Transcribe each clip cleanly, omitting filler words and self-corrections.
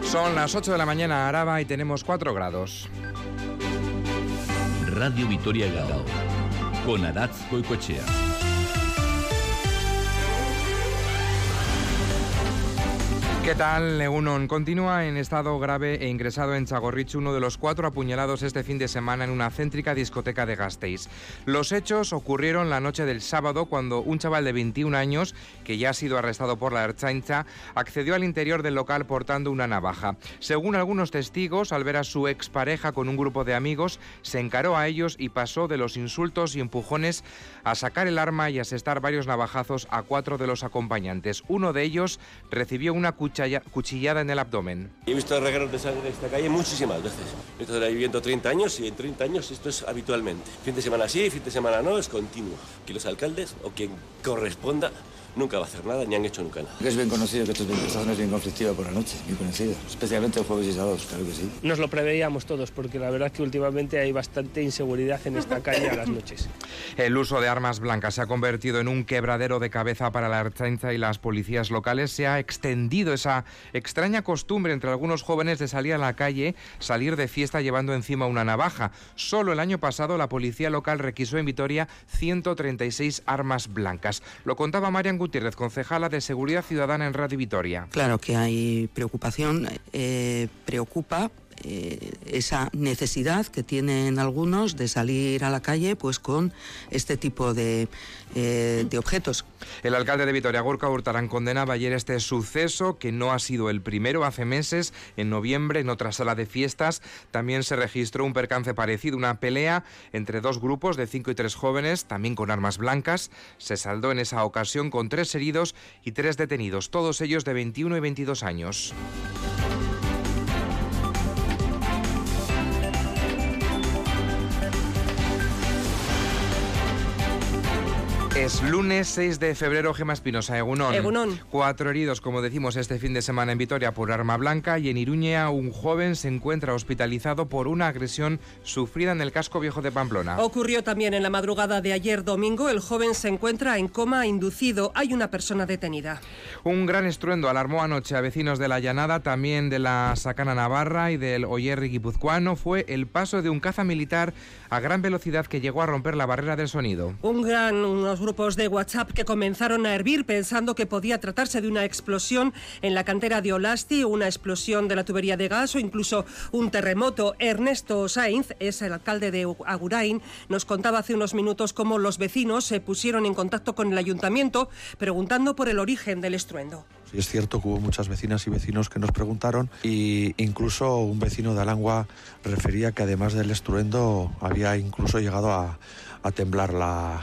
Son las 8 de la mañana, Araba, y tenemos 4 grados. Radio Vitoria Gao, con Aratz Goicoechea. ¿Qué tal? Egunon continúa en estado grave e ingresado en Txagorritxu, uno de los 4 apuñalados este fin de semana en una céntrica discoteca de Gasteiz. Los hechos ocurrieron la noche del sábado cuando un chaval de 21 años, que ya ha sido arrestado por la Ertzaintza, accedió al interior del local portando una navaja. Según algunos testigos, al ver a su expareja con un grupo de amigos, se encaró a ellos y pasó de los insultos y empujones a sacar el arma y asestar varios navajazos a 4 de los acompañantes. Uno de ellos recibió una cuchillada en el abdomen. He visto regueros de sangre en esta calle muchísimas veces. He estado ahí viviendo 30 años y en 30 años esto es habitualmente. Fin de semana sí, fin de semana no, es continuo. Aquí los alcaldes o quien corresponda nunca va a hacer nada, ni han hecho nunca nada. Es bien conocido que esta zona es bien conflictiva por la noche, bien conocido. Especialmente el jueves y sábados, claro que sí. Nos lo preveíamos todos, porque la verdad es que últimamente hay bastante inseguridad en esta calle a las noches. El uso de armas blancas se ha convertido en un quebradero de cabeza para la Ertzaintza y las policías locales. Se ha extendido esa extraña costumbre entre algunos jóvenes de salir a la calle, salir de fiesta llevando encima una navaja. Solo el año pasado la policía local requisó en Vitoria 136 armas blancas. Lo contaba Marian Gutiérrez, concejala de Seguridad Ciudadana en Radio Vitoria. Claro que hay preocupación, preocupa esa necesidad que tienen algunos de salir a la calle pues con este tipo de objetos. El alcalde de Vitoria, Gorka Hurtarán, condenaba ayer este suceso, que no ha sido el primero. Hace meses, en noviembre, en otra sala de fiestas, también se registró un percance parecido, una pelea entre 2 grupos de 5 y 3 jóvenes, también con armas blancas. Se saldó en esa ocasión con 3 heridos y 3 detenidos, todos ellos de 21 y 22 años. Es lunes 6 de febrero, Gemma Espinosa, Egunon. Egunon. 4 heridos, como decimos, este fin de semana en Vitoria por arma blanca, y en Iruña un joven se encuentra hospitalizado por una agresión sufrida en el casco viejo de Pamplona. Ocurrió también en la madrugada de ayer domingo. El joven se encuentra en coma inducido. Hay una persona detenida. Un gran estruendo alarmó anoche a vecinos de la Llanada, también de la Sacana Navarra y del Oyerri guipuzcoano. Fue el paso de un caza militar a gran velocidad que llegó a romper la barrera del sonido. Unos grupos de WhatsApp que comenzaron a hervir pensando que podía tratarse de una explosión en la cantera de Olasti, una explosión de la tubería de gas o incluso un terremoto. Ernesto Sainz, es el alcalde de Agurain, nos contaba hace unos minutos cómo los vecinos se pusieron en contacto con el ayuntamiento preguntando por el origen del estruendo. Sí, es cierto que hubo muchas vecinas y vecinos que nos preguntaron, e incluso un vecino de Alangua refería que además del estruendo había incluso llegado a temblar la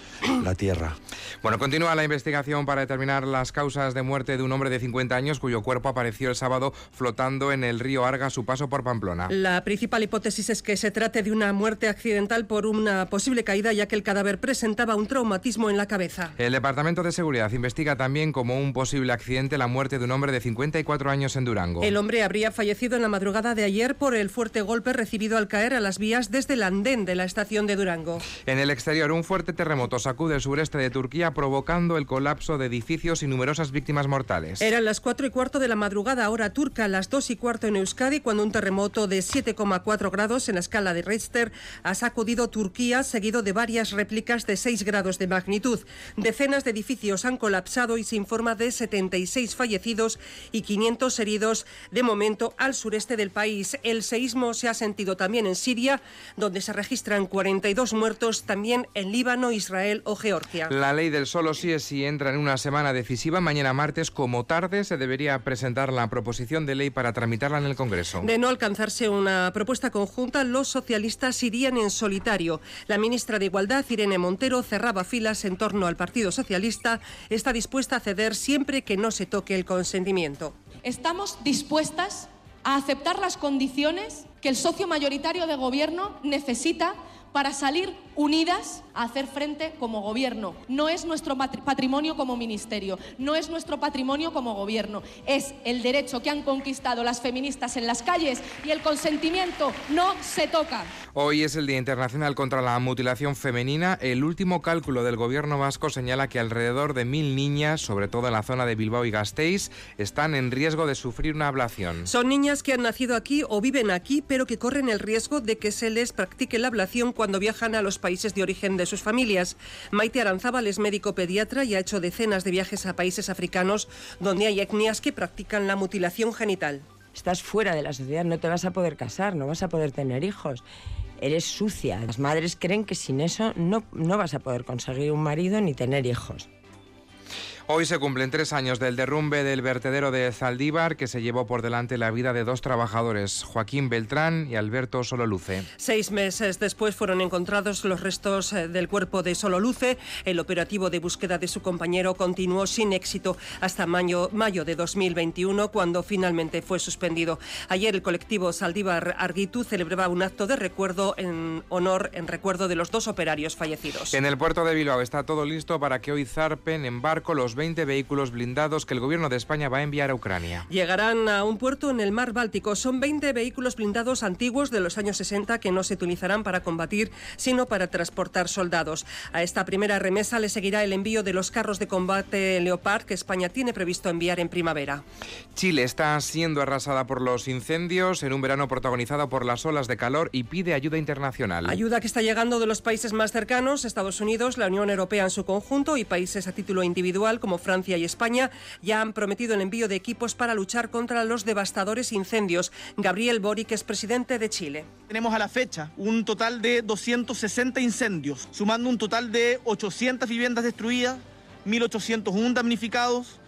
tierra. Bueno, continúa la investigación para determinar las causas de muerte de un hombre de 50 años cuyo cuerpo apareció el sábado flotando en el río Arga a su paso por Pamplona. La principal hipótesis es que se trate de una muerte accidental por una posible caída, ya que el cadáver presentaba un traumatismo en la cabeza. El Departamento de Seguridad investiga también como un posible accidente la muerte de un hombre de 54 años en Durango. El hombre habría fallecido en la madrugada de ayer por el fuerte golpe recibido al caer a las vías desde el andén de la estación de Durango. En el exterior, un fuerte terremoto sacude el sureste de Turquía, provocando el colapso de edificios y numerosas víctimas mortales. Eran las 4:15 de la madrugada, hora turca, las 2:15 en Euskadi, cuando un terremoto de 7,4 grados en la escala de Richter ha sacudido Turquía, seguido de varias réplicas de 6 grados de magnitud. Decenas de edificios han colapsado y se informa de 76 fallecidos y 500 heridos de momento al sureste del país. El seísmo se ha sentido también en Siria, donde se registran 42 muertos, también en Líbano, Israel o Georgia. La ley del solo sí es sí entra en una semana decisiva. Mañana martes, como tarde, se debería presentar la proposición de ley para tramitarla en el Congreso. De no alcanzarse una propuesta conjunta, los socialistas irían en solitario. La ministra de Igualdad, Irene Montero, cerraba filas en torno al Partido Socialista. Está dispuesta a ceder siempre que no se toque el consentimiento. Estamos dispuestas a aceptar las condiciones que el socio mayoritario de gobierno necesita para salir unidas a hacer frente como gobierno. No es nuestro patrimonio como ministerio, no es nuestro patrimonio como gobierno, es el derecho que han conquistado las feministas en las calles y el consentimiento no se toca. Hoy es el Día Internacional contra la Mutilación Femenina. El último cálculo del gobierno vasco señala que alrededor de 1000 niñas, sobre todo en la zona de Bilbao y Gasteiz, están en riesgo de sufrir una ablación. Son niñas que han nacido aquí o viven aquí, pero que corren el riesgo de que se les practique la ablación cuando viajan a los países de origen de sus familias. Maite Aranzábal es médico pediatra y ha hecho decenas de viajes a países africanos donde hay etnias que practican la mutilación genital. Estás fuera de la sociedad, no te vas a poder casar, no vas a poder tener hijos. Eres sucia. Las madres creen que sin eso no vas a poder conseguir un marido ni tener hijos. Hoy se cumplen 3 años del derrumbe del vertedero de Zaldívar, que se llevó por delante la vida de 2 trabajadores, Joaquín Beltrán y Alberto Sololuce. 6 meses después fueron encontrados los restos del cuerpo de Sololuce. El operativo de búsqueda de su compañero continuó sin éxito hasta mayo de 2021, cuando finalmente fue suspendido. Ayer el colectivo Zaldívar Argitu celebraba un acto de recuerdo en recuerdo de los 2 operarios fallecidos. En el puerto de Bilbao está todo listo para que hoy zarpen en barco los 20 vehículos blindados que el gobierno de España va a enviar a Ucrania. Llegarán a un puerto en el mar Báltico. Son 20 vehículos blindados antiguos de los años 60 que no se utilizarán para combatir, sino para transportar soldados. A esta primera remesa le seguirá el envío de los carros de combate Leopard que España tiene previsto enviar en primavera. Chile está siendo arrasada por los incendios en un verano protagonizado por las olas de calor y pide ayuda internacional. Ayuda que está llegando de los países más cercanos, Estados Unidos, la Unión Europea en su conjunto y países a título individual como Francia y España ya han prometido el envío de equipos para luchar contra los devastadores incendios. Gabriel Boric es presidente de Chile. Tenemos a la fecha un total de 260 incendios, sumando un total de 800 viviendas destruidas, 1.801 damnificados,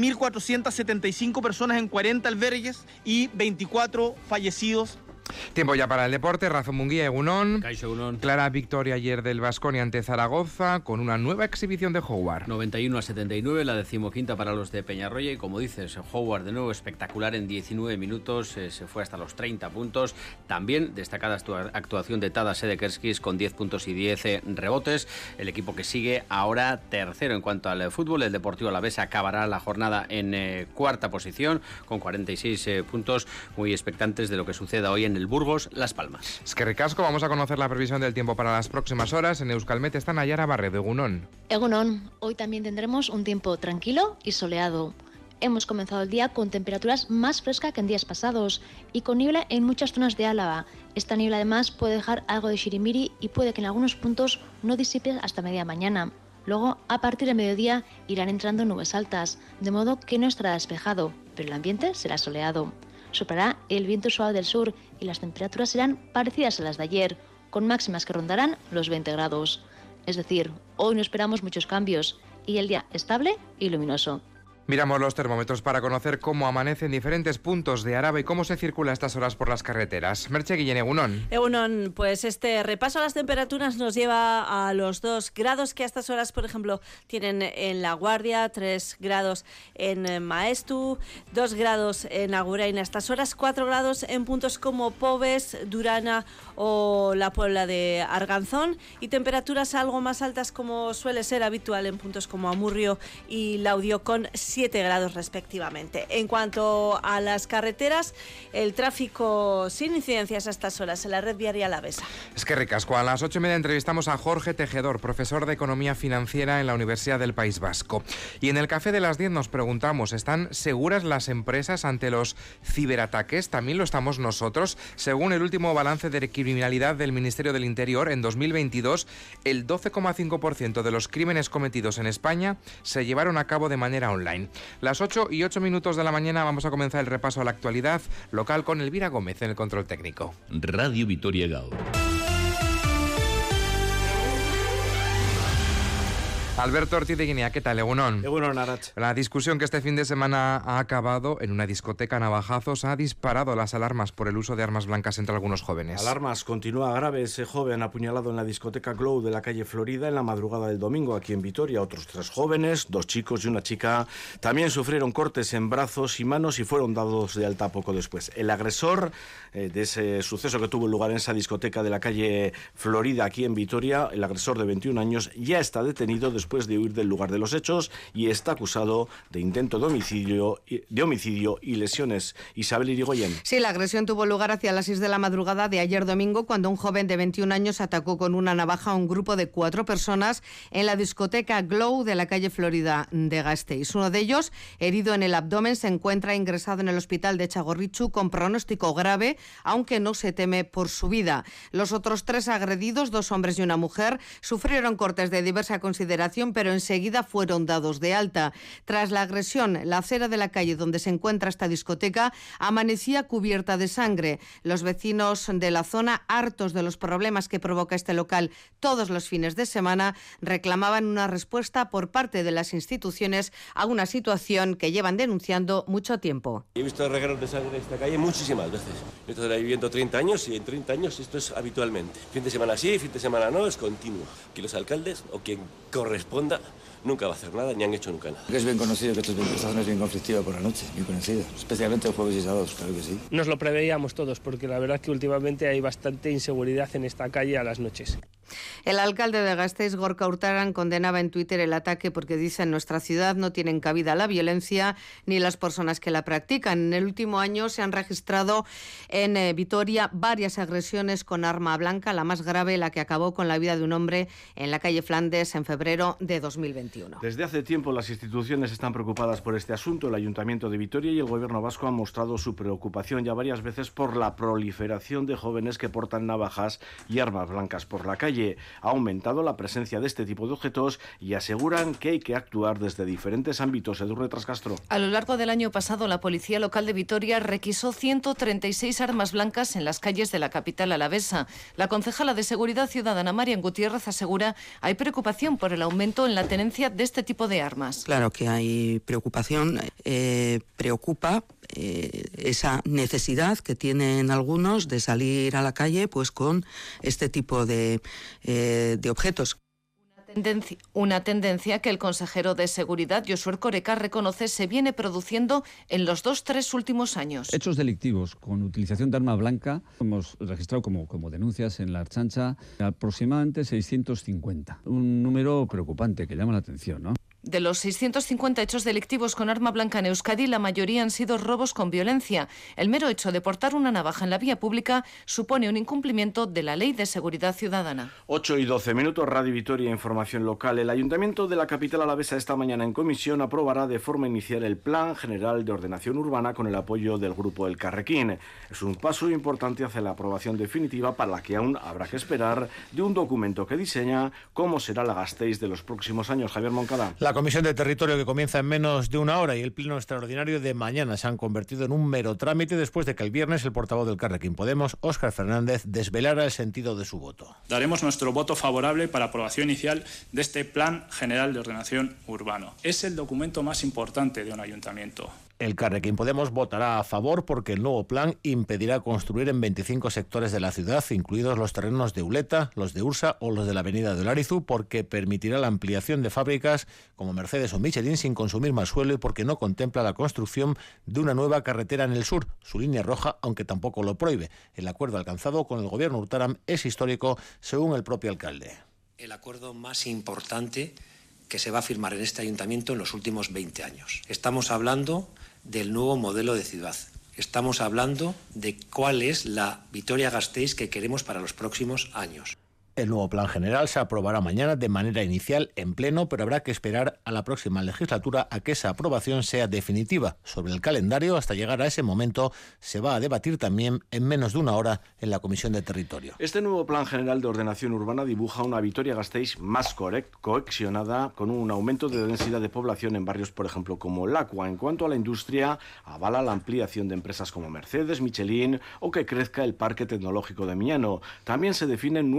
1.475 personas en 40 albergues y 24 fallecidos. Tiempo ya para el deporte. Razón Munguía, Egunon. Caixo, Egunon. Clara victoria ayer del Baskonia ante Zaragoza con una nueva exhibición de Howard. 91-79, la 15ª para los de Peñarroya. Y como dices, Howard de nuevo espectacular en 19 minutos. Se fue hasta los 30 puntos. También destacada actuación de Tadas Sedekerskis con 10 puntos y 10 rebotes. El equipo que sigue ahora tercero en cuanto al fútbol. El Deportivo Alavés acabará la jornada en cuarta posición con 46 puntos. Muy expectantes de lo que suceda hoy en el Burgos, Las Palmas. Es que ricasco, vamos a conocer la previsión del tiempo para las próximas horas. En Euskalmet está Nayara Barredo, Egunon. Egunon, hoy también tendremos un tiempo tranquilo y soleado. Hemos comenzado el día con temperaturas más frescas que en días pasados y con niebla en muchas zonas de Álava. Esta niebla además puede dejar algo de shirimiri y puede que en algunos puntos no disipe hasta media mañana. Luego, a partir del mediodía, irán entrando nubes altas, de modo que no estará despejado, pero el ambiente será soleado. Soplará el viento suave del sur y las temperaturas serán parecidas a las de ayer, con máximas que rondarán los 20 grados. Es decir, hoy no esperamos muchos cambios y el día estable y luminoso. Miramos los termómetros para conocer cómo amanece en diferentes puntos de Araba y cómo se circula a estas horas por las carreteras. Merche Guillén, Egunon. Egunon, pues este repaso a las temperaturas nos lleva a los 2 grados que a estas horas, por ejemplo, tienen en La Guardia, 3 grados en Maestu, 2 grados en Agurain a estas horas, 4 grados en puntos como Pobes, Durana o la Puebla de Arganzón y temperaturas algo más altas como suele ser habitual en puntos como Amurrio y Laudio con 7 grados respectivamente. En cuanto a las carreteras, el tráfico sin incidencias a estas horas en la red viaria alavesa. Es que ricasco. A las 8:30 entrevistamos a Jorge Tejedor, profesor de Economía Financiera en la Universidad del País Vasco. Y en el Café de las 10 nos preguntamos, ¿están seguras las empresas ante los ciberataques? También lo estamos nosotros. Según el último balance de criminalidad del Ministerio del Interior, en 2022, el 12,5% de los crímenes cometidos en España se llevaron a cabo de manera online. Las 8:08 de la mañana vamos a comenzar el repaso a la actualidad local con Elvira Gómez en el control técnico. Radio Vitoria Gaur. Alberto Ortiz de Guinea, ¿qué tal, Egunon? Egunon, Arach. La discusión que este fin de semana ha acabado en una discoteca a navajazos ha disparado las alarmas por el uso de armas blancas entre algunos jóvenes. Alarmas, continúa grave ese joven apuñalado en la discoteca Glow de la calle Florida en la madrugada del domingo aquí en Vitoria. Otros 3 jóvenes, 2 chicos y una chica, también sufrieron cortes en brazos y manos y fueron dados de alta poco después. El agresor de ese suceso que tuvo lugar en esa discoteca de la calle Florida aquí en Vitoria, el agresor de 21 años, ya está detenido después de huir del lugar de los hechos y está acusado de intento de homicidio y lesiones. Isabel Irigoyen. Sí, la agresión tuvo lugar hacia las 6 de la madrugada de ayer domingo, cuando un joven de 21 años atacó con una navaja a un grupo de 4 personas en la discoteca Glow de la calle Florida de Gasteiz. Uno de ellos, herido en el abdomen, se encuentra ingresado en el hospital de Txagorritxu con pronóstico grave, aunque no se teme por su vida. Los otros 3 agredidos, 2 hombres y una mujer, sufrieron cortes de diversa consideración, pero enseguida fueron dados de alta. Tras la agresión, la acera de la calle donde se encuentra esta discoteca amanecía cubierta de sangre. Los vecinos de la zona, hartos de los problemas que provoca este local todos los fines de semana, reclamaban una respuesta por parte de las instituciones a una situación que llevan denunciando mucho tiempo. He visto regueros de sangre en esta calle muchísimas veces. Yo estoy ahí viviendo 30 años y en 30 años esto es habitualmente. Fin de semana sí, fin de semana no, es continuo. Que los alcaldes o quien corresponda nunca va a hacer nada, ni han hecho nunca nada. Es bien conocido que esta zona es bien conflictiva por la noche, bien conocido. Especialmente jueves y sábados, claro que sí. Nos lo preveíamos todos, porque la verdad es que últimamente hay bastante inseguridad en esta calle a las noches. El alcalde de Gasteiz, Gorka Urtaran, condenaba en Twitter el ataque porque dice: en nuestra ciudad no tienen cabida la violencia ni las personas que la practican. En el último año se han registrado en Vitoria varias agresiones con arma blanca, la más grave, la que acabó con la vida de un hombre en la calle Flandes en febrero de 2021. Desde hace tiempo las instituciones están preocupadas por este asunto. El Ayuntamiento de Vitoria y el Gobierno vasco han mostrado su preocupación ya varias veces por la proliferación de jóvenes que portan navajas y armas blancas por la calle. Ha aumentado la presencia de este tipo de objetos y aseguran que hay que actuar desde diferentes ámbitos. Edurne Trascastro. A lo largo del año pasado, la Policía Local de Vitoria requisó 136 armas blancas en las calles de la capital alavesa. La concejala de Seguridad Ciudadana, Marian Gutiérrez, asegura hay preocupación por el aumento en la tenencia de este tipo de armas. Claro que hay preocupación. Preocupa esa necesidad que tienen algunos de salir a la calle pues con este tipo de objetos. Una tendencia que el consejero de Seguridad, Josué Erkoreka, reconoce se viene produciendo en los 2-3 últimos años. Hechos delictivos con utilización de arma blanca hemos registrado como denuncias en la Ertzaintza aproximadamente 650. Un número preocupante que llama la atención, ¿no? De los 650 hechos delictivos con arma blanca en Euskadi, la mayoría han sido robos con violencia. El mero hecho de portar una navaja en la vía pública supone un incumplimiento de la Ley de Seguridad Ciudadana. 8:12, Radio Vitoria, información local. El Ayuntamiento de la capital alavesa esta mañana en comisión aprobará de forma inicial el Plan General de Ordenación Urbana con el apoyo del Grupo Elkarrekin. Es un paso importante hacia la aprobación definitiva, para la que aún habrá que esperar, de un documento que diseña cómo será la Gasteiz de los próximos años. Javier Moncada. La Comisión de Territorio, que comienza en menos de una hora, y el pleno extraordinario de mañana se han convertido en un mero trámite después de que el viernes el portavoz del Carrequín Podemos, Óscar Fernández, desvelara el sentido de su voto. Daremos nuestro voto favorable para aprobación inicial de este Plan General de Ordenación Urbano. Es el documento más importante de un ayuntamiento. El Carrequín Podemos votará a favor porque el nuevo plan impedirá construir en 25 sectores de la ciudad, incluidos los terrenos de Uleta, los de Ursa o los de la avenida de Olarizu, porque permitirá la ampliación de fábricas como Mercedes o Michelin sin consumir más suelo, y porque no contempla la construcción de una nueva carretera en el sur, su línea roja, aunque tampoco lo prohíbe. El acuerdo alcanzado con el gobierno Urtaran es histórico, según el propio alcalde. El acuerdo más importante que se va a firmar en este ayuntamiento en los últimos 20 años. Estamos hablando del nuevo modelo de ciudad. Estamos hablando de cuál es la Vitoria-Gasteiz que queremos para los próximos años. El nuevo plan general se aprobará mañana de manera inicial en pleno, pero habrá que esperar a la próxima legislatura a que esa aprobación sea definitiva. Sobre el calendario, hasta llegar a ese momento, se va a debatir también en menos de una hora en la Comisión de Territorio. Este nuevo Plan General de Ordenación Urbana dibuja una Vitoria-Gasteiz más cohesionada, con un aumento de densidad de población en barrios, por ejemplo, como Lacua. En cuanto a la industria, avala la ampliación de empresas como Mercedes, Michelin o que crezca el Parque Tecnológico de Miñano. También se definen nuevas normas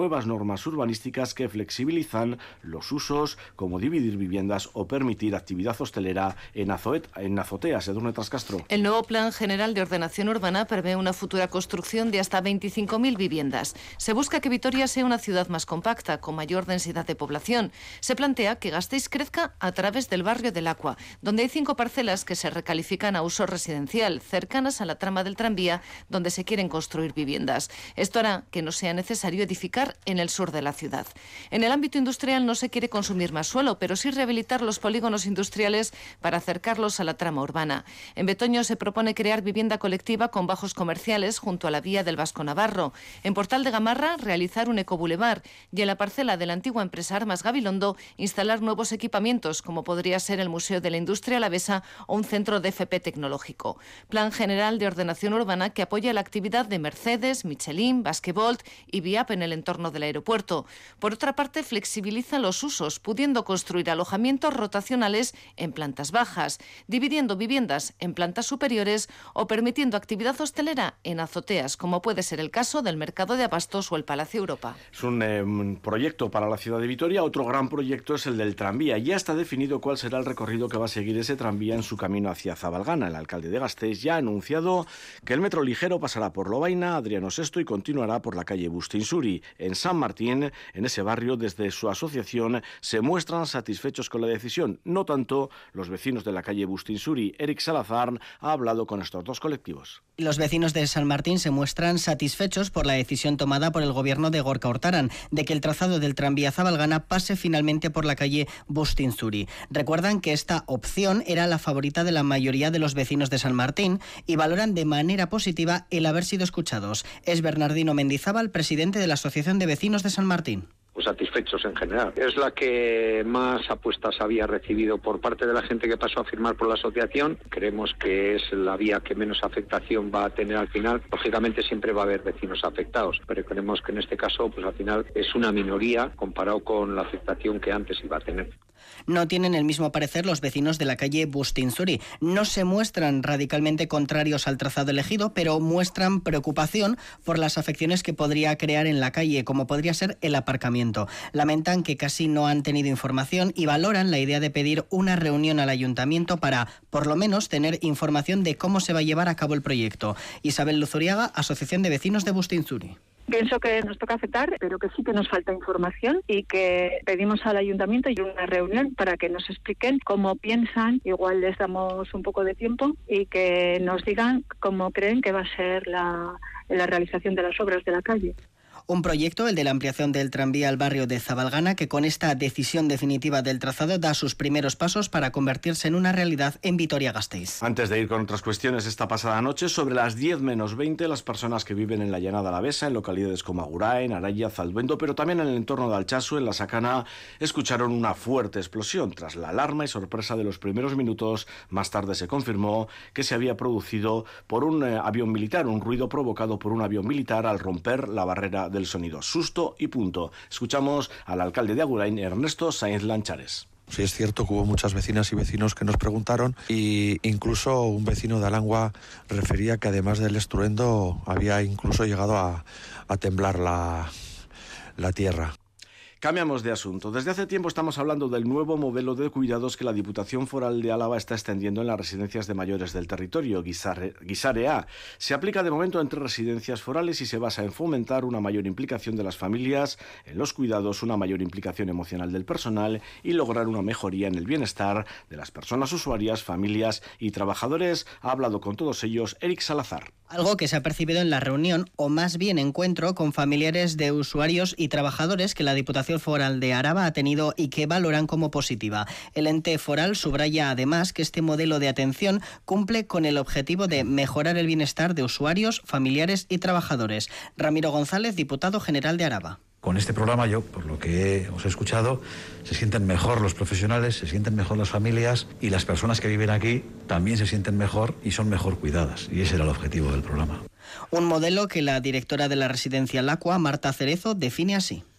normas urbanísticas que flexibilizan los usos, como dividir viviendas o permitir actividad hostelera en azoteas. Edurne Trascastro. El nuevo Plan General de Ordenación Urbana prevé una futura construcción de hasta 25.000 viviendas. Se busca que Vitoria sea una ciudad más compacta, con mayor densidad de población. Se plantea que Gasteiz crezca a través del barrio del Aqua, donde hay 5 parcelas que se recalifican a uso residencial, cercanas a la trama del tranvía, donde se quieren construir viviendas. Esto hará que no sea necesario edificar en el sur de la ciudad. En el ámbito industrial no se quiere consumir más suelo, pero sí rehabilitar los polígonos industriales para acercarlos a la trama urbana. En Betoño se propone crear vivienda colectiva con bajos comerciales junto a la vía del Vasco Navarro. En Portal de Gamarra, realizar un ecobulevar y en la parcela de la antigua empresa Armas Gabilondo instalar nuevos equipamientos, como podría ser el Museo de la Industria Alavesa o un centro de FP tecnológico. Plan General de Ordenación Urbana que apoya la actividad de Mercedes, Michelin, Basquevolt y Viap en el entorno del aeropuerto. Por otra parte, flexibiliza los usos, pudiendo construir alojamientos rotacionales en plantas bajas, dividiendo viviendas en plantas superiores o permitiendo actividad hostelera en azoteas, como puede ser el caso del Mercado de Abastos o el Palacio Europa. Es un proyecto para la ciudad de Vitoria. Otro gran proyecto es el del tranvía. Ya está definido cuál será el recorrido que va a seguir ese tranvía en su camino hacia Zabalgana. El alcalde de Gasteiz ya ha anunciado que el metro ligero pasará por Lovaina, Adriano VI y continuará por la calle Bustinsuri. En San Martín, en ese barrio, desde su asociación se muestran satisfechos con la decisión. No tanto los vecinos de la calle Bustinsuri. Eric Salazar ha hablado con estos dos colectivos. Los vecinos de San Martín se muestran satisfechos por la decisión tomada por el gobierno de Gorka Hortaran de que el trazado del tranvía Zabalgana pase finalmente por la calle Bustinsuri. Recuerdan que esta opción era la favorita de la mayoría de los vecinos de San Martín y valoran de manera positiva el haber sido escuchados. Es Bernardino Mendizábal, presidente de la Asociación de Vecinos de San Martín. Satisfechos en general. Es la que más apuestas había recibido por parte de la gente que pasó a firmar por la asociación. Creemos que es la vía que menos afectación va a tener al final. Lógicamente siempre va a haber vecinos afectados, pero creemos que en este caso pues al final es una minoría comparado con la afectación que antes iba a tener. No tienen el mismo parecer los vecinos de la calle Bustinsuri. No se muestran radicalmente contrarios al trazado elegido, pero muestran preocupación por las afecciones que podría crear en la calle, como podría ser el aparcamiento. Lamentan que casi no han tenido información y valoran la idea de pedir una reunión al ayuntamiento para, por lo menos, tener información de cómo se va a llevar a cabo el proyecto. Isabel Luzuriaga, Asociación de Vecinos de Bustinsuri. Pienso que nos toca aceptar, pero que sí que nos falta información y que pedimos al ayuntamiento y una reunión para que nos expliquen cómo piensan, igual les damos un poco de tiempo y que nos digan cómo creen que va a ser la realización de las obras de la calle. Un proyecto, el de la ampliación del tranvía al barrio de Zabalgana, que con esta decisión definitiva del trazado da sus primeros pasos para convertirse en una realidad en Vitoria-Gasteiz. Antes de ir con otras cuestiones, esta pasada noche, sobre las 10 menos 20, las personas que viven en la llanada alavesa, en localidades como Agurain, Araya, Zalduendo, pero también en el entorno de Altsasu, en la Sacana, escucharon una fuerte explosión. Tras la alarma y sorpresa de los primeros minutos, más tarde se confirmó que se había producido por un avión militar, un ruido provocado por un avión militar al romper la barrera del sonido. Susto y punto. Escuchamos al alcalde de Agurain, Ernesto Sainz Lanchares. Sí, es cierto que hubo muchas vecinas y vecinos que nos preguntaron, y incluso un vecino de Alangua refería que además del estruendo había incluso llegado a temblar la tierra. Cambiamos de asunto. Desde hace tiempo estamos hablando del nuevo modelo de cuidados que la Diputación Foral de Álava está extendiendo en las residencias de mayores del territorio, Guisare A. Se aplica de momento entre residencias forales y se basa en fomentar una mayor implicación de las familias en los cuidados, una mayor implicación emocional del personal y lograr una mejoría en el bienestar de las personas usuarias, familias y trabajadores. Ha hablado con todos ellos Eric Salazar. Algo que se ha percibido en la reunión, o más bien encuentro, con familiares de usuarios y trabajadores que la Diputación Foral de Araba ha tenido y que valoran como positiva. El ente foral subraya además que este modelo de atención cumple con el objetivo de mejorar el bienestar de usuarios, familiares y trabajadores. Ramiro González, diputado general de Araba. Con este programa, yo, por lo que os he escuchado, se sienten mejor los profesionales, se sienten mejor las familias y las personas que viven aquí también se sienten mejor y son mejor cuidadas. Y ese era el objetivo del programa. Un modelo que la directora de la residencia Lacua, Marta Cerezo, define así.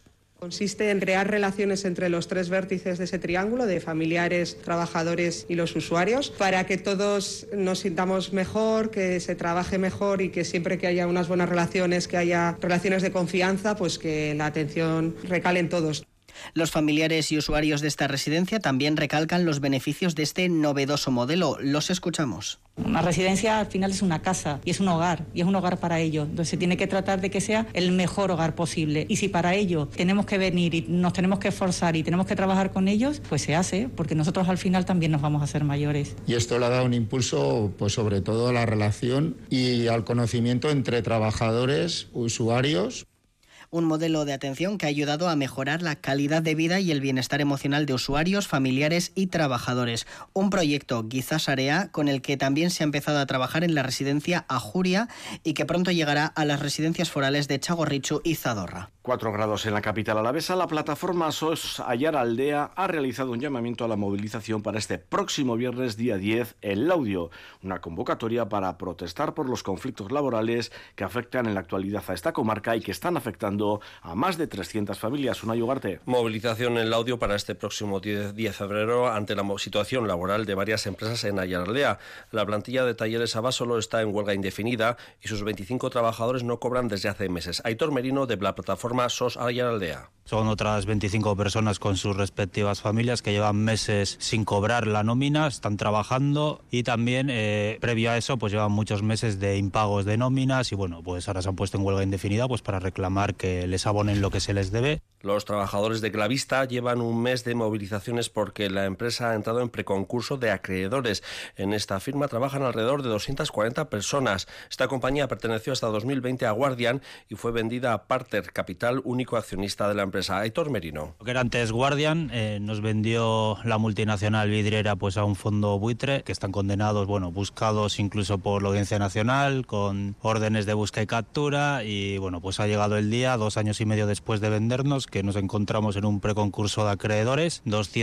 Consiste en crear relaciones entre los tres vértices de ese triángulo, de familiares, trabajadores y los usuarios, para que todos nos sintamos mejor, que se trabaje mejor y que siempre que haya unas buenas relaciones, que haya relaciones de confianza, pues que la atención recale en todos. Los familiares y usuarios de esta residencia también recalcan los beneficios de este novedoso modelo. Los escuchamos. Una residencia al final es una casa y es un hogar para ellos. Entonces se tiene que tratar de que sea el mejor hogar posible. Y si para ello tenemos que venir y nos tenemos que esforzar y tenemos que trabajar con ellos, pues se hace, porque nosotros al final también nos vamos a hacer mayores. Y esto le ha dado un impulso, pues sobre todo a la relación y al conocimiento entre trabajadores, usuarios. Un modelo de atención que ha ayudado a mejorar la calidad de vida y el bienestar emocional de usuarios, familiares y trabajadores. Un proyecto, Giza Sarea, con el que también se ha empezado a trabajar en la residencia Ajuria y que pronto llegará a las residencias forales de Txagorritxu y Zadorra. 4 grados en la capital alavesa. La plataforma SOS Aiaraldea ha realizado un llamamiento a la movilización para este próximo viernes, día 10, en Laudio. Una convocatoria para protestar por los conflictos laborales que afectan en la actualidad a esta comarca y que están afectando a más de 300 familias. Unai Ugarte. Movilización en Laudio para este próximo 10 de febrero ante la situación laboral de varias empresas en Aiaraldea. La plantilla de Talleres Abasolo está en huelga indefinida y sus 25 trabajadores no cobran desde hace meses. Aitor Merino, de la plataforma SOS Aiaraldea. Son otras 25 personas con sus respectivas familias que llevan meses sin cobrar la nómina, están trabajando y también previo a eso pues llevan muchos meses de impagos de nóminas y bueno, pues ahora se han puesto en huelga indefinida pues para reclamar que les abonen lo que se les debe. Los trabajadores de Clavista llevan un mes de movilizaciones porque la empresa ha entrado en preconcurso de acreedores. En esta firma trabajan alrededor de 240 personas. Esta compañía perteneció hasta 2020 a Guardian y fue vendida a Parter Capital, único accionista de la empresa. Aitor Merino. Lo que era antes Guardian nos vendió la multinacional vidriera pues a un fondo buitre que están condenados, bueno, buscados incluso por la Audiencia Nacional con órdenes de busca y captura y bueno, pues ha llegado el día, 2 años y medio después de vendernos, que nos encontramos en un preconcurso de acreedores,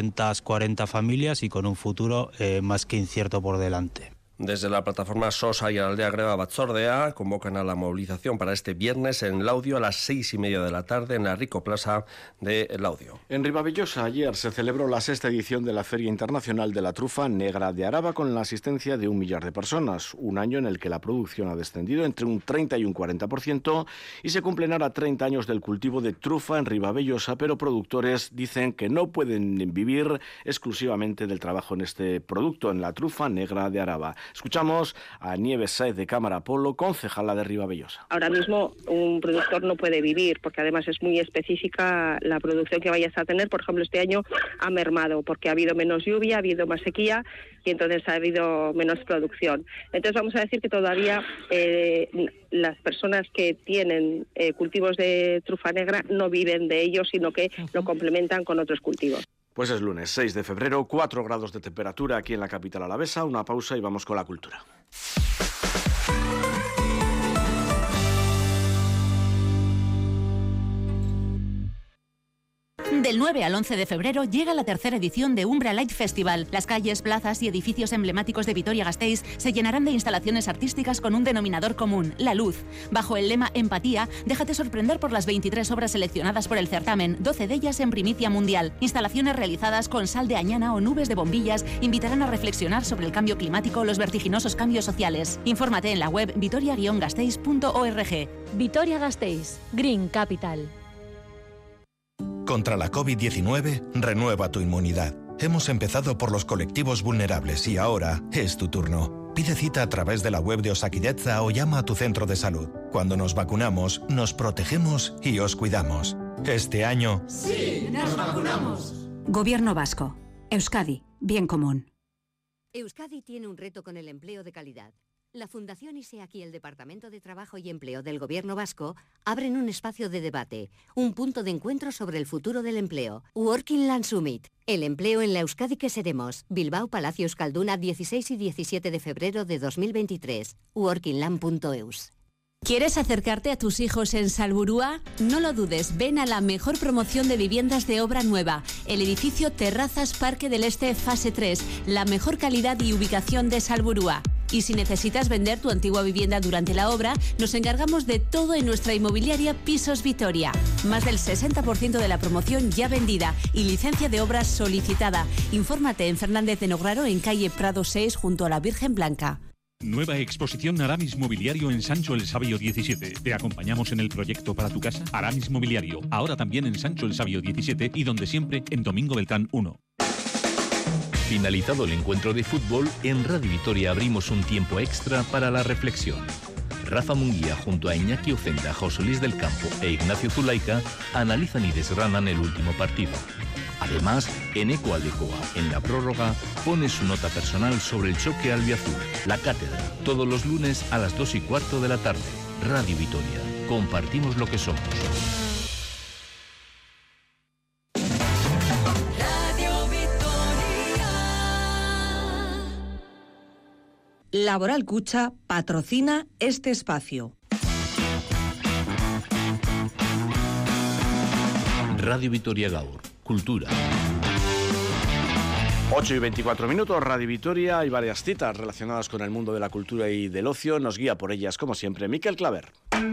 240 familias y con un futuro más que incierto por delante. Desde la plataforma SOS Aiaraldea Greba Batzordea convocan a la movilización para este viernes en Laudio a las 6:30 de la tarde en la Rico Plaza de Laudio. En Ribavellosa ayer se celebró la 6ª edición de la Feria Internacional de la Trufa Negra de Araba con la asistencia de 1 millar de personas, un año en el que la producción ha descendido entre un 30 y un 40% y se cumplen ahora 30 años del cultivo de trufa en Ribavellosa, pero productores dicen que no pueden vivir exclusivamente del trabajo en este producto, en la trufa negra de Araba. Escuchamos a Nieves Saez de Cámara Polo, concejala de Ribavellosa. Ahora mismo un productor no puede vivir porque además es muy específica la producción que vayas a tener. Por ejemplo, este año ha mermado porque ha habido menos lluvia, ha habido más sequía y entonces ha habido menos producción. Entonces vamos a decir que todavía las personas que tienen cultivos de trufa negra no viven de ellos, sino que lo complementan con otros cultivos. Pues es lunes 6 de febrero, 4 grados de temperatura aquí en la capital alavesa. Una pausa y vamos con la cultura. Del 9 al 11 de febrero llega la 3ª edición de Umbra Light Festival. Las calles, plazas y edificios emblemáticos de Vitoria-Gasteiz se llenarán de instalaciones artísticas con un denominador común, la luz. Bajo el lema Empatía, déjate sorprender por las 23 obras seleccionadas por el certamen, 12 de ellas en primicia mundial. Instalaciones realizadas con sal de añana o nubes de bombillas invitarán a reflexionar sobre el cambio climático o los vertiginosos cambios sociales. Infórmate en la web vitoria-gasteiz.org. Vitoria-Gasteiz, Green Capital. Contra la COVID-19, renueva tu inmunidad. Hemos empezado por los colectivos vulnerables y ahora es tu turno. Pide cita a través de la web de Osakidetza o llama a tu centro de salud. Cuando nos vacunamos, nos protegemos y os cuidamos. Este año... ¡Sí, nos vacunamos! Gobierno vasco. Euskadi, bien común. Euskadi tiene un reto con el empleo de calidad. La Fundación ISEAC y el Departamento de Trabajo y Empleo del Gobierno vasco abren un espacio de debate, un punto de encuentro sobre el futuro del empleo. Working Land Summit. El empleo en la Euskadi que seremos. Bilbao, Palacio Euskalduna, 16 y 17 de febrero de 2023. workingland.eus. ¿Quieres acercarte a tus hijos en Salburúa? No lo dudes, ven a la mejor promoción de viviendas de obra nueva, el edificio Terrazas Parque del Este Fase 3, la mejor calidad y ubicación de Salburúa. Y si necesitas vender tu antigua vivienda durante la obra, nos encargamos de todo en nuestra inmobiliaria Pisos Vitoria. Más del 60% de la promoción ya vendida y licencia de obras solicitada. Infórmate en Fernández de Nograro, en calle Prado 6, junto a la Virgen Blanca. Nueva exposición Aramis Mobiliario en Sancho el Sabio 17. Te acompañamos en el proyecto para tu casa. Aramis Mobiliario, ahora también en Sancho el Sabio 17 y donde siempre en Domingo Beltrán 1. Finalizado el encuentro de fútbol, en Radio Vitoria abrimos un tiempo extra para la reflexión. Rafa Munguía junto a Iñaki Ocenda, José Luis del Campo e Ignacio Zulaika analizan y desgranan el último partido. Además, Eneco Aldecoa, en la prórroga, pone su nota personal sobre el choque albiazul. La cátedra, todos los lunes a las 2:15 de la tarde. Radio Vitoria. Compartimos lo que somos. Laboral Cucha patrocina este espacio. Radio Vitoria Gaur. Cultura. 8:24, Radio Vitoria. Hay varias citas relacionadas con el mundo de la cultura y del ocio. Nos guía por ellas, como siempre, Miquel Claver.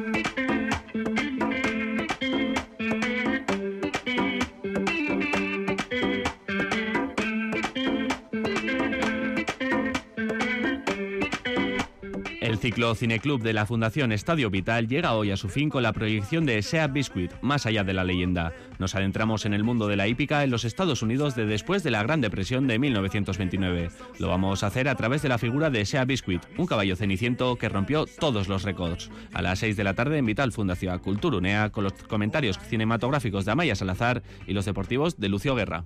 El ciclo Cineclub de la Fundación Estadio Vital llega hoy a su fin con la proyección de Sea Biscuit, Más allá de la leyenda. Nos adentramos en el mundo de la hípica en los Estados Unidos de después de la Gran Depresión de 1929. Lo vamos a hacer a través de la figura de Sea Biscuit, un caballo ceniciento que rompió todos los récords. A las 6 de la tarde en Vital Fundación Culturunea, con los comentarios cinematográficos de Amaya Salazar y los deportivos de Lucio Guerra.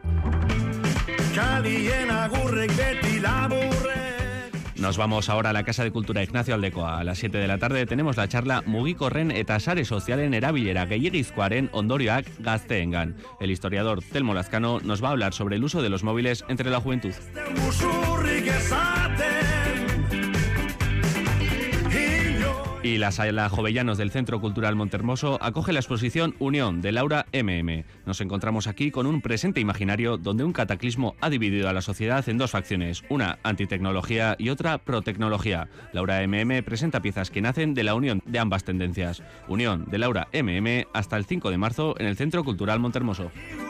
Nos vamos ahora a la Casa de Cultura Ignacio Aldecoa. A las 7 de la tarde tenemos la charla Mugikorren eta sare sozialen erabilera gehiegizkoaren ondorioak gazteengan. El historiador Telmo Lazcano nos va a hablar sobre el uso de los móviles entre la juventud. Y la Sala Jovellanos del Centro Cultural Montermoso acoge la exposición Unión de Laura MM. Nos encontramos aquí con un presente imaginario donde un cataclismo ha dividido a la sociedad en dos facciones, una antitecnología y otra protecnología. Laura MM presenta piezas que nacen de la unión de ambas tendencias. Unión de Laura MM hasta el 5 de marzo en el Centro Cultural Montermoso.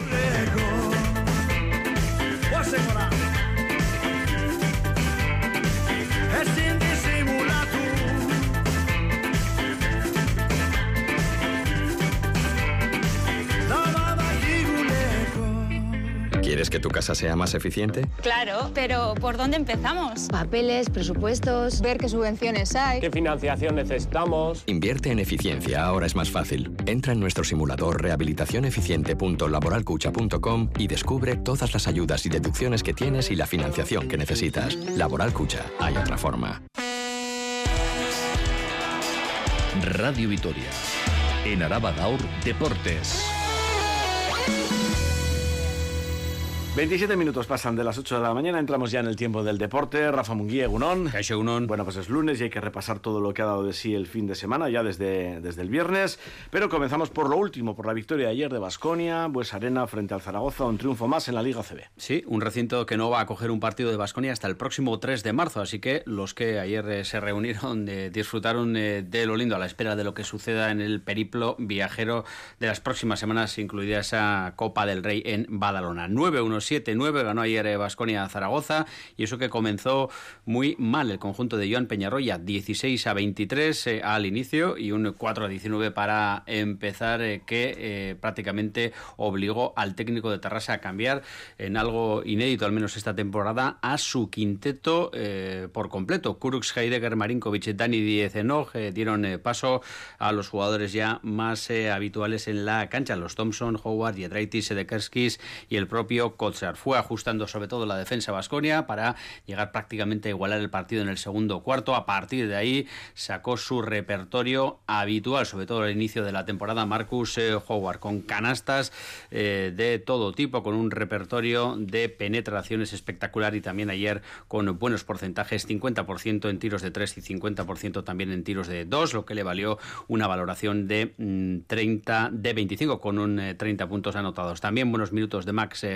¿Quieres que tu casa sea más eficiente? Claro, pero ¿por dónde empezamos? Papeles, presupuestos, ver qué subvenciones hay. ¿Qué financiación necesitamos? Invierte en eficiencia, ahora es más fácil. Entra en nuestro simulador rehabilitacioneficiente.laboralcucha.com y descubre todas las ayudas y deducciones que tienes y la financiación que necesitas. Laboral Cucha, hay otra forma. Radio Vitoria. En Araba Gaur, Deportes. 27 minutos pasan de las 8 de la mañana, entramos ya en el tiempo del deporte. Rafa Munguía, Egunon. Bueno, pues es lunes y hay que repasar todo lo que ha dado de sí el fin de semana, ya desde el viernes. Pero comenzamos por lo último, por la victoria de ayer de Baskonia, Bues Arena frente al Zaragoza, un triunfo más en la Liga CB. Sí, un recinto que no va a acoger un partido de Baskonia hasta el próximo 3 de marzo, así que los que ayer se reunieron disfrutaron de lo lindo a la espera de lo que suceda en el periplo viajero de las próximas semanas, incluida esa Copa del Rey en Badalona. 7-9 ganó ayer Baskonia a Zaragoza, y eso que comenzó muy mal el conjunto de Joan Peñarroya, 16-23 al inicio y un 4-19 para empezar, que prácticamente obligó al técnico de Tarrasa a cambiar en algo inédito, al menos esta temporada, a su quinteto por completo. Kurucs, Heidegger, Marinkovic, Dani Díez, Enoch dieron paso a los jugadores ya más habituales en la cancha, los Thompson, Howard, Yedraitis, Sedekerskis y el propio Kotsar. Fue ajustando sobre todo la defensa Baskonia para llegar prácticamente a igualar el partido en el segundo cuarto. A partir de ahí sacó su repertorio habitual, sobre todo al inicio de la temporada, Marcus Howard, con canastas de todo tipo, con un repertorio de penetraciones espectacular, y también ayer con buenos porcentajes, 50% en tiros de 3 y 50% también en tiros de 2, lo que le valió una valoración de 25 con un 30 puntos anotados. También buenos minutos de Max Heidegger,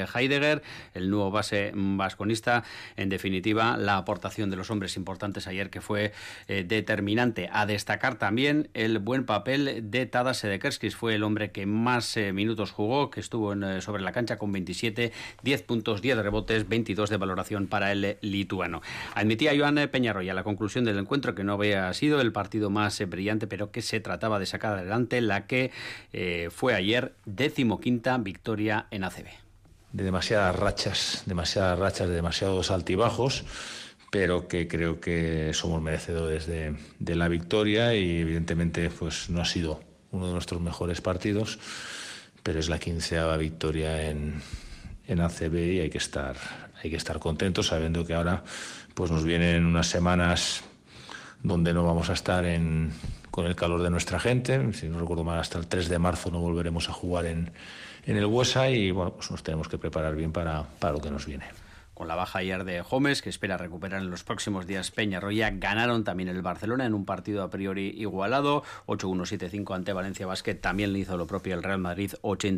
Gallagher, el nuevo base vasconista. En definitiva, la aportación de los hombres importantes ayer, que fue determinante. A destacar también el buen papel de Tadas Sedekerskis. Fue el hombre que más minutos jugó, que estuvo sobre la cancha con 27, 10 puntos, 10 rebotes, 22 de valoración para el lituano. Admitía Joan Peñarroya a la conclusión del encuentro que no había sido el partido más brillante, pero que se trataba de sacar adelante la que fue ayer 15ª victoria en ACB. De demasiadas rachas, de demasiados altibajos, pero que creo que somos merecedores de la victoria y evidentemente pues no ha sido uno de nuestros mejores partidos, pero es la 15ª victoria en ACB y hay que estar contentos sabiendo que ahora pues nos vienen unas semanas donde no vamos a estar con el calor de nuestra gente. Si no recuerdo mal, hasta el 3 de marzo no volveremos a jugar en el Buesa y bueno, pues nos tenemos que preparar bien para lo que nos viene. Con la baja ayer de Gómez, que espera recuperar en los próximos días Peñarroya, ganaron también el Barcelona en un partido a priori igualado, 8-1-7-5 ante Valencia Basket. También le hizo lo propio el Real Madrid,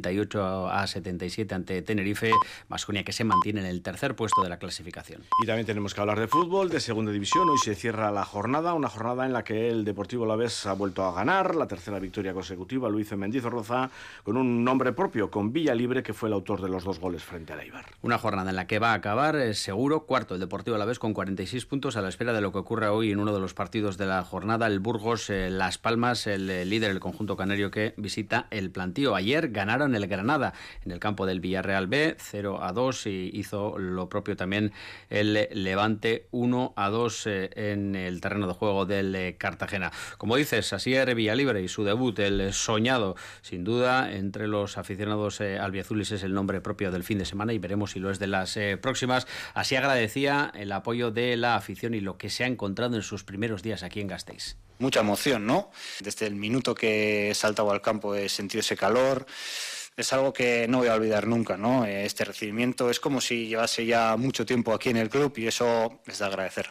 88-77 ante Tenerife. Baskonia, que se mantiene en el tercer puesto de la clasificación. Y también tenemos que hablar de fútbol, de segunda división. Hoy se cierra la jornada, una jornada en la que el Deportivo Alavés ha vuelto a ganar, la tercera victoria consecutiva, lo hizo en Mendizorroza, con un nombre propio, con Villalibre, que fue el autor de los 2 goles frente al Eibar. Una jornada en la que va a acabar seguro cuarto el Deportivo Alavés con 46 puntos, a la espera de lo que ocurra hoy en uno de los partidos de la jornada, el Burgos Las Palmas, el líder, el conjunto canario, que visita el Plantío. Ayer ganaron el Granada en el campo del Villarreal B 0-2 y hizo lo propio también el Levante 1-2 en el terreno de juego del Cartagena. Como dices, Asier Villalibre y su debut, el soñado, sin duda entre los aficionados albiazules es el nombre propio del fin de semana y veremos si lo es de las próximas. Así agradecía el apoyo de la afición y lo que se ha encontrado en sus primeros días aquí en Gasteiz. Mucha emoción, ¿no? Desde el minuto que he saltado al campo he sentido ese calor. Es algo que no voy a olvidar nunca, ¿no? Este recibimiento es como si llevase ya mucho tiempo aquí en el club y eso es de agradecer.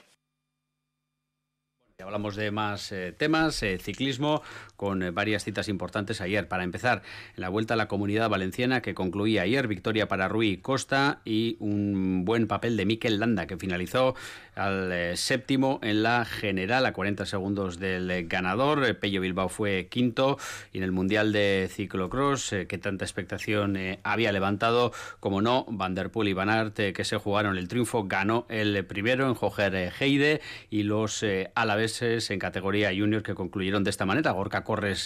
Hablamos de más temas, ciclismo, con varias citas importantes ayer. Para empezar, en la Vuelta a la Comunidad Valenciana, que concluía ayer, victoria para Rui Costa y un buen papel de Mikel Landa, que finalizó al séptimo en la general, a 40 segundos del ganador. Pello Bilbao fue quinto, y en el Mundial de Ciclocross, que tanta expectación había levantado, como no, Van der Poel y Van Aert, que se jugaron el triunfo, ganó el primero en Joger Heide, y los alaveses en categoría junior que concluyeron de esta manera: Gorka Corres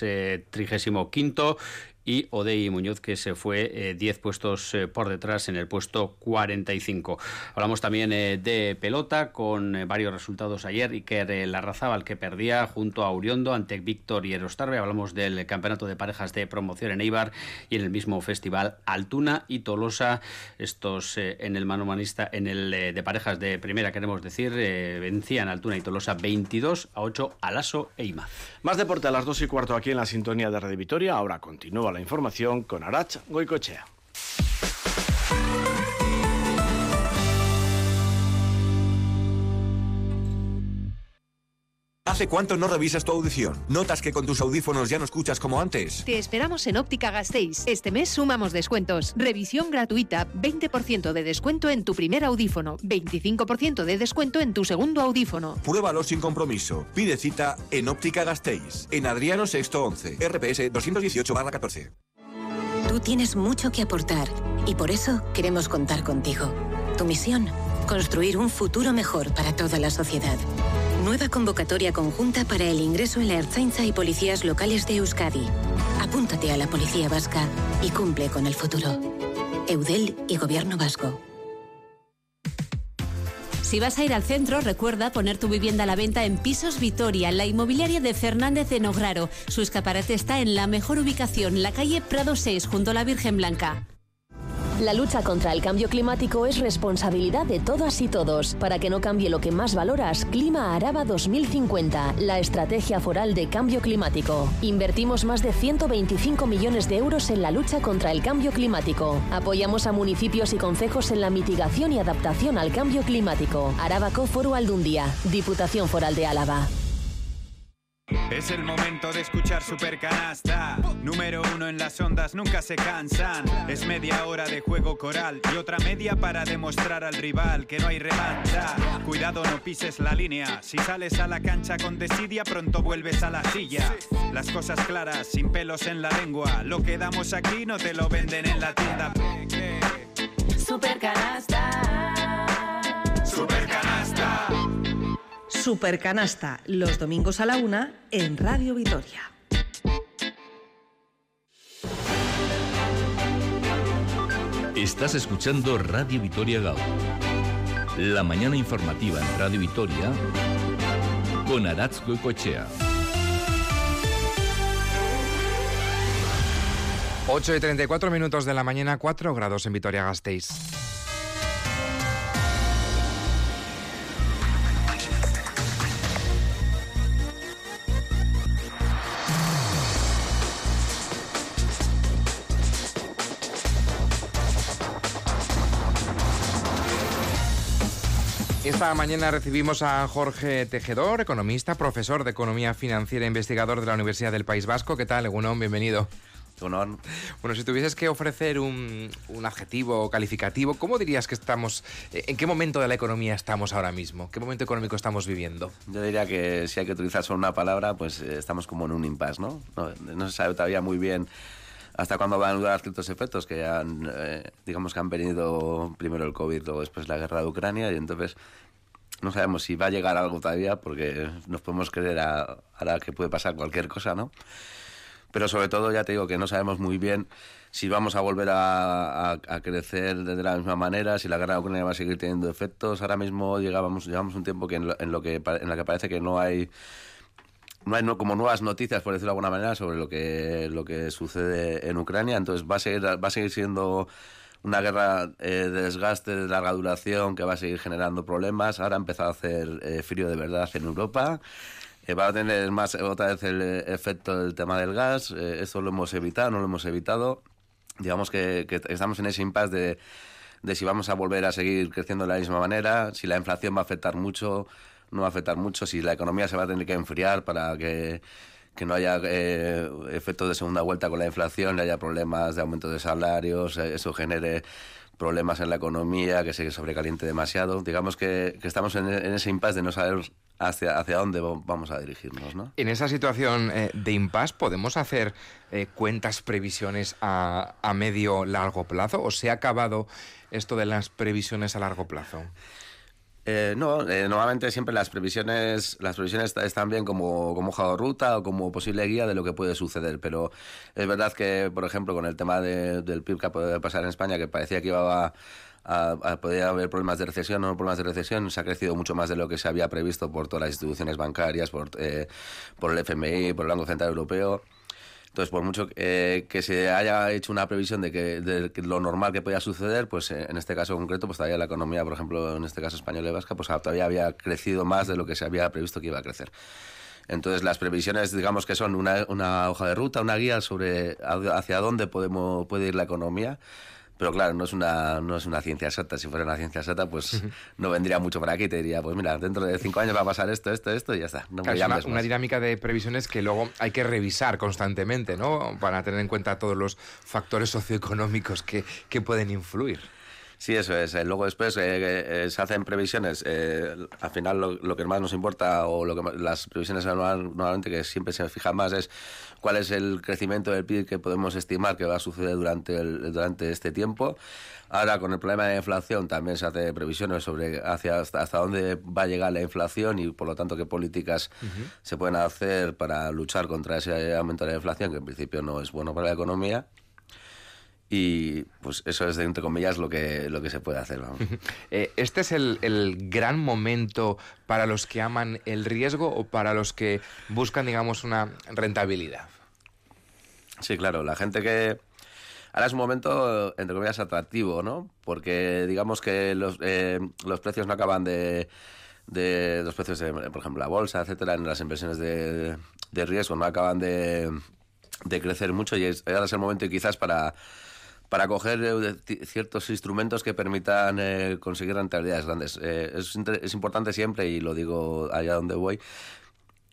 35º y Odey Muñoz, que se fue 10 puestos por detrás en el puesto 45. Hablamos también de pelota, con varios resultados ayer. Iker Larrazábal, que perdía junto a Uriondo ante Víctor y Erostarbe. Hablamos del campeonato de parejas de promoción en Eibar, y en el mismo festival Altuna y Tolosa. Estos en el manomanista, en el de parejas de primera, queremos decir, vencían Altuna y Tolosa 22-8 a Lasso e Imaz. Más deporte a las 2:15 aquí en la sintonía de Radio Vitoria. Ahora continúa la información con Arach Goicoechea. ¿Hace cuánto no revisas tu audición? ¿Notas que con tus audífonos ya no escuchas como antes? Te esperamos en Óptica Gasteiz. Este mes sumamos descuentos. Revisión gratuita, 20% de descuento en tu primer audífono, 25% de descuento en tu segundo audífono. Pruébalo sin compromiso. Pide cita en Óptica Gasteiz, en Adriano Sexto 11, RPS 218/14. Tú tienes mucho que aportar y por eso queremos contar contigo. Tu misión, construir un futuro mejor para toda la sociedad. Nueva convocatoria conjunta para el ingreso en la Ertzaintza y policías locales de Euskadi. Apúntate a la Policía Vasca y cumple con el futuro. Eudel y Gobierno Vasco. Si vas a ir al centro, recuerda poner tu vivienda a la venta en Pisos Vitoria, la inmobiliaria de Fernández de Nograro. Su escaparate está en la mejor ubicación, la calle Prado 6, junto a la Virgen Blanca. La lucha contra el cambio climático es responsabilidad de todas y todos. Para que no cambie lo que más valoras, Clima Araba 2050, la estrategia foral de cambio climático. Invertimos más de 125 millones de euros en la lucha contra el cambio climático. Apoyamos a municipios y concejos en la mitigación y adaptación al cambio climático. Arabako Foru Aldundia, Diputación Foral de Álava. Es el momento de escuchar Supercanasta. Número 1 en las ondas, nunca se cansan. Es media hora de juego coral y otra media para demostrar al rival que no hay revancha. Cuidado, no pises la línea. Si sales a la cancha con desidia, pronto vuelves a la silla. Las cosas claras, sin pelos en la lengua. Lo que damos aquí no te lo venden en la tienda. Supercanasta. Supercanasta. Supercanasta, los domingos a la 1 en Radio Vitoria. Estás escuchando Radio Vitoria Gao. La mañana informativa en Radio Vitoria con Aratz Goicoechea. 8:34 de la mañana, 4 grados en Vitoria-Gasteiz. Esta mañana recibimos a Jorge Tejedor, economista, profesor de Economía Financiera e investigador de la Universidad del País Vasco. ¿Qué tal, Egunon? Bienvenido. Egunon. Bueno, si tuvieses que ofrecer un adjetivo calificativo, ¿cómo dirías que estamos, en qué momento de la economía estamos ahora mismo? ¿Qué momento económico estamos viviendo? Yo diría que si hay que utilizar solo una palabra, pues estamos como en un impasse, ¿no? No se sabe todavía muy bien hasta cuándo van a durar ciertos efectos que han, digamos que han venido primero el COVID, luego después la guerra de Ucrania, y entonces no sabemos si va a llegar algo todavía, porque nos podemos creer ahora que puede pasar cualquier cosa, ¿no? Pero sobre todo ya te digo que no sabemos muy bien si vamos a volver a crecer de la misma manera, si la guerra de Ucrania va a seguir teniendo efectos. Ahora mismo llevamos un tiempo que en la que parece que no hay como nuevas noticias, por decirlo de alguna manera, sobre lo que sucede en Ucrania. Entonces va a seguir siendo una guerra de desgaste de larga duración que va a seguir generando problemas. Ahora ha empezado a hacer frío de verdad en Europa. Va a tener más otra vez el efecto del tema del gas. Esto lo hemos evitado, no lo hemos evitado. Digamos que estamos en ese impasse de si vamos a volver a seguir creciendo de la misma manera, si la inflación va a afectar mucho, no va a afectar mucho, si la economía se va a tener que enfriar para que no haya efectos de segunda vuelta con la inflación, no haya problemas de aumento de salarios, eso genere problemas en la economía, que se sobrecaliente demasiado. Digamos que estamos en ese impasse de no saber hacia dónde vamos a dirigirnos, ¿no? En esa situación de impasse, ¿podemos hacer cuentas, previsiones a medio largo plazo? ¿O se ha acabado esto de las previsiones a largo plazo? Normalmente siempre las previsiones están bien como hoja de ruta o como posible guía de lo que puede suceder, pero es verdad que, por ejemplo, con el tema del PIB que puede pasar en España, que parecía que iba podía haber problemas de recesión, no problemas de recesión, se ha crecido mucho más de lo que se había previsto por todas las instituciones bancarias, por el FMI, por el Banco Central Europeo. Entonces, por mucho que se haya hecho una previsión de lo normal que podía suceder, pues en este caso concreto, pues todavía la economía, por ejemplo, en este caso española y vasca, pues todavía había crecido más de lo que se había previsto que iba a crecer. Entonces, las previsiones, digamos que son una hoja de ruta, una guía sobre hacia dónde puede ir la economía. Pero claro, no es una ciencia exacta. Si fuera una ciencia exacta, pues no vendría mucho por aquí. Te diría, pues mira, dentro de 5 años va a pasar esto y ya está. No me llames más. Una dinámica de previsiones que luego hay que revisar constantemente, ¿no? Para tener en cuenta todos los factores socioeconómicos que pueden influir. Sí, eso es. Luego después se hacen previsiones. Al final lo que más nos importa, o las previsiones normalmente que siempre se fijan más, es cuál es el crecimiento del PIB que podemos estimar que va a suceder durante este tiempo. Ahora, con el problema de la inflación, también se hace previsiones sobre hasta dónde va a llegar la inflación y, por lo tanto, qué políticas se pueden hacer para luchar contra ese aumento de la inflación, que en principio no es bueno para la economía. Y pues eso es, entre comillas, lo que se puede hacer. Vamos. ¿Este es el gran momento para los que aman el riesgo o para los que buscan, digamos, una rentabilidad? Sí, claro. La gente que... Ahora es un momento, entre comillas, atractivo, ¿no? Porque digamos que los precios no acaban de los precios de, por ejemplo, la bolsa, etcétera, en las inversiones de riesgo no acaban de crecer mucho, y ahora es el momento quizás para coger ciertos instrumentos que permitan conseguir rentabilidades grandes. Es importante siempre, y lo digo allá donde voy,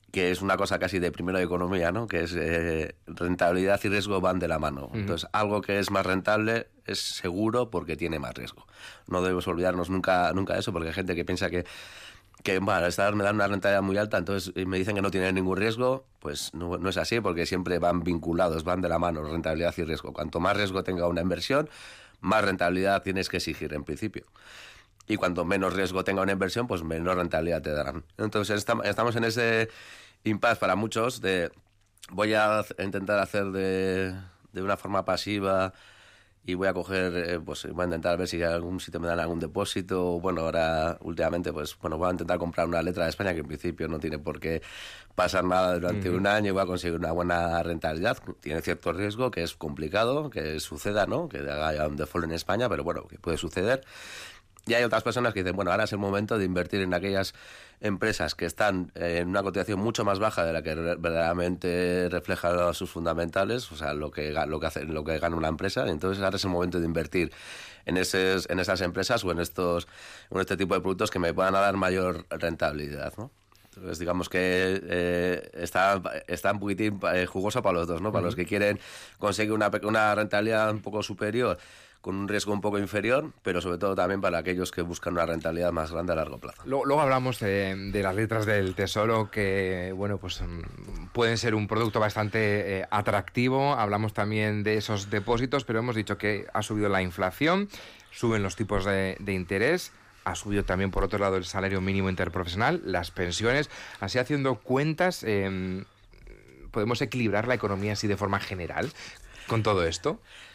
que es una cosa casi de primero de economía, ¿no? Que es rentabilidad y riesgo van de la mano. Entonces, algo que es más rentable es seguro porque tiene más riesgo. No debemos olvidarnos nunca de eso, porque hay gente que piensa que bueno, me dan una rentabilidad muy alta, entonces me dicen que no tiene ningún riesgo. Pues no es así, porque siempre van vinculados, van de la mano, rentabilidad y riesgo. Cuanto más riesgo tenga una inversión, más rentabilidad tienes que exigir en principio. Y cuanto menos riesgo tenga una inversión, pues menos rentabilidad te darán. Entonces estamos en ese impasse para muchos de voy a intentar hacer de una forma pasiva y voy a coger, voy a intentar ver si en algún sitio me dan algún depósito. Bueno, ahora últimamente voy a intentar comprar una letra de España que en principio no tiene por qué pasar nada durante un año y voy a conseguir una buena rentabilidad. Tiene cierto riesgo, que es complicado, que suceda, ¿no? Que haya un default en España, pero bueno, que puede suceder. Y hay otras personas que dicen, bueno, ahora es el momento de invertir en aquellas empresas que están en una cotización mucho más baja de la que verdaderamente refleja sus fundamentales, o sea, lo que gana una empresa. Entonces ahora es el momento de invertir en esas empresas o en este tipo de productos que me puedan dar mayor rentabilidad, ¿no? Entonces, digamos que está un poquitín jugoso para los dos, ¿no? Para los que quieren conseguir una rentabilidad un poco superior, con un riesgo un poco inferior, pero sobre todo también para aquellos que buscan una rentabilidad más grande a largo plazo. Luego hablamos de las letras del Tesoro, que bueno, pues pueden ser un producto bastante atractivo. Hablamos también de esos depósitos, pero hemos dicho que ha subido la inflación, suben los tipos de interés, ha subido también, por otro lado, el salario mínimo interprofesional, las pensiones. Así, haciendo cuentas, ¿podemos equilibrar la economía así de forma general con todo esto?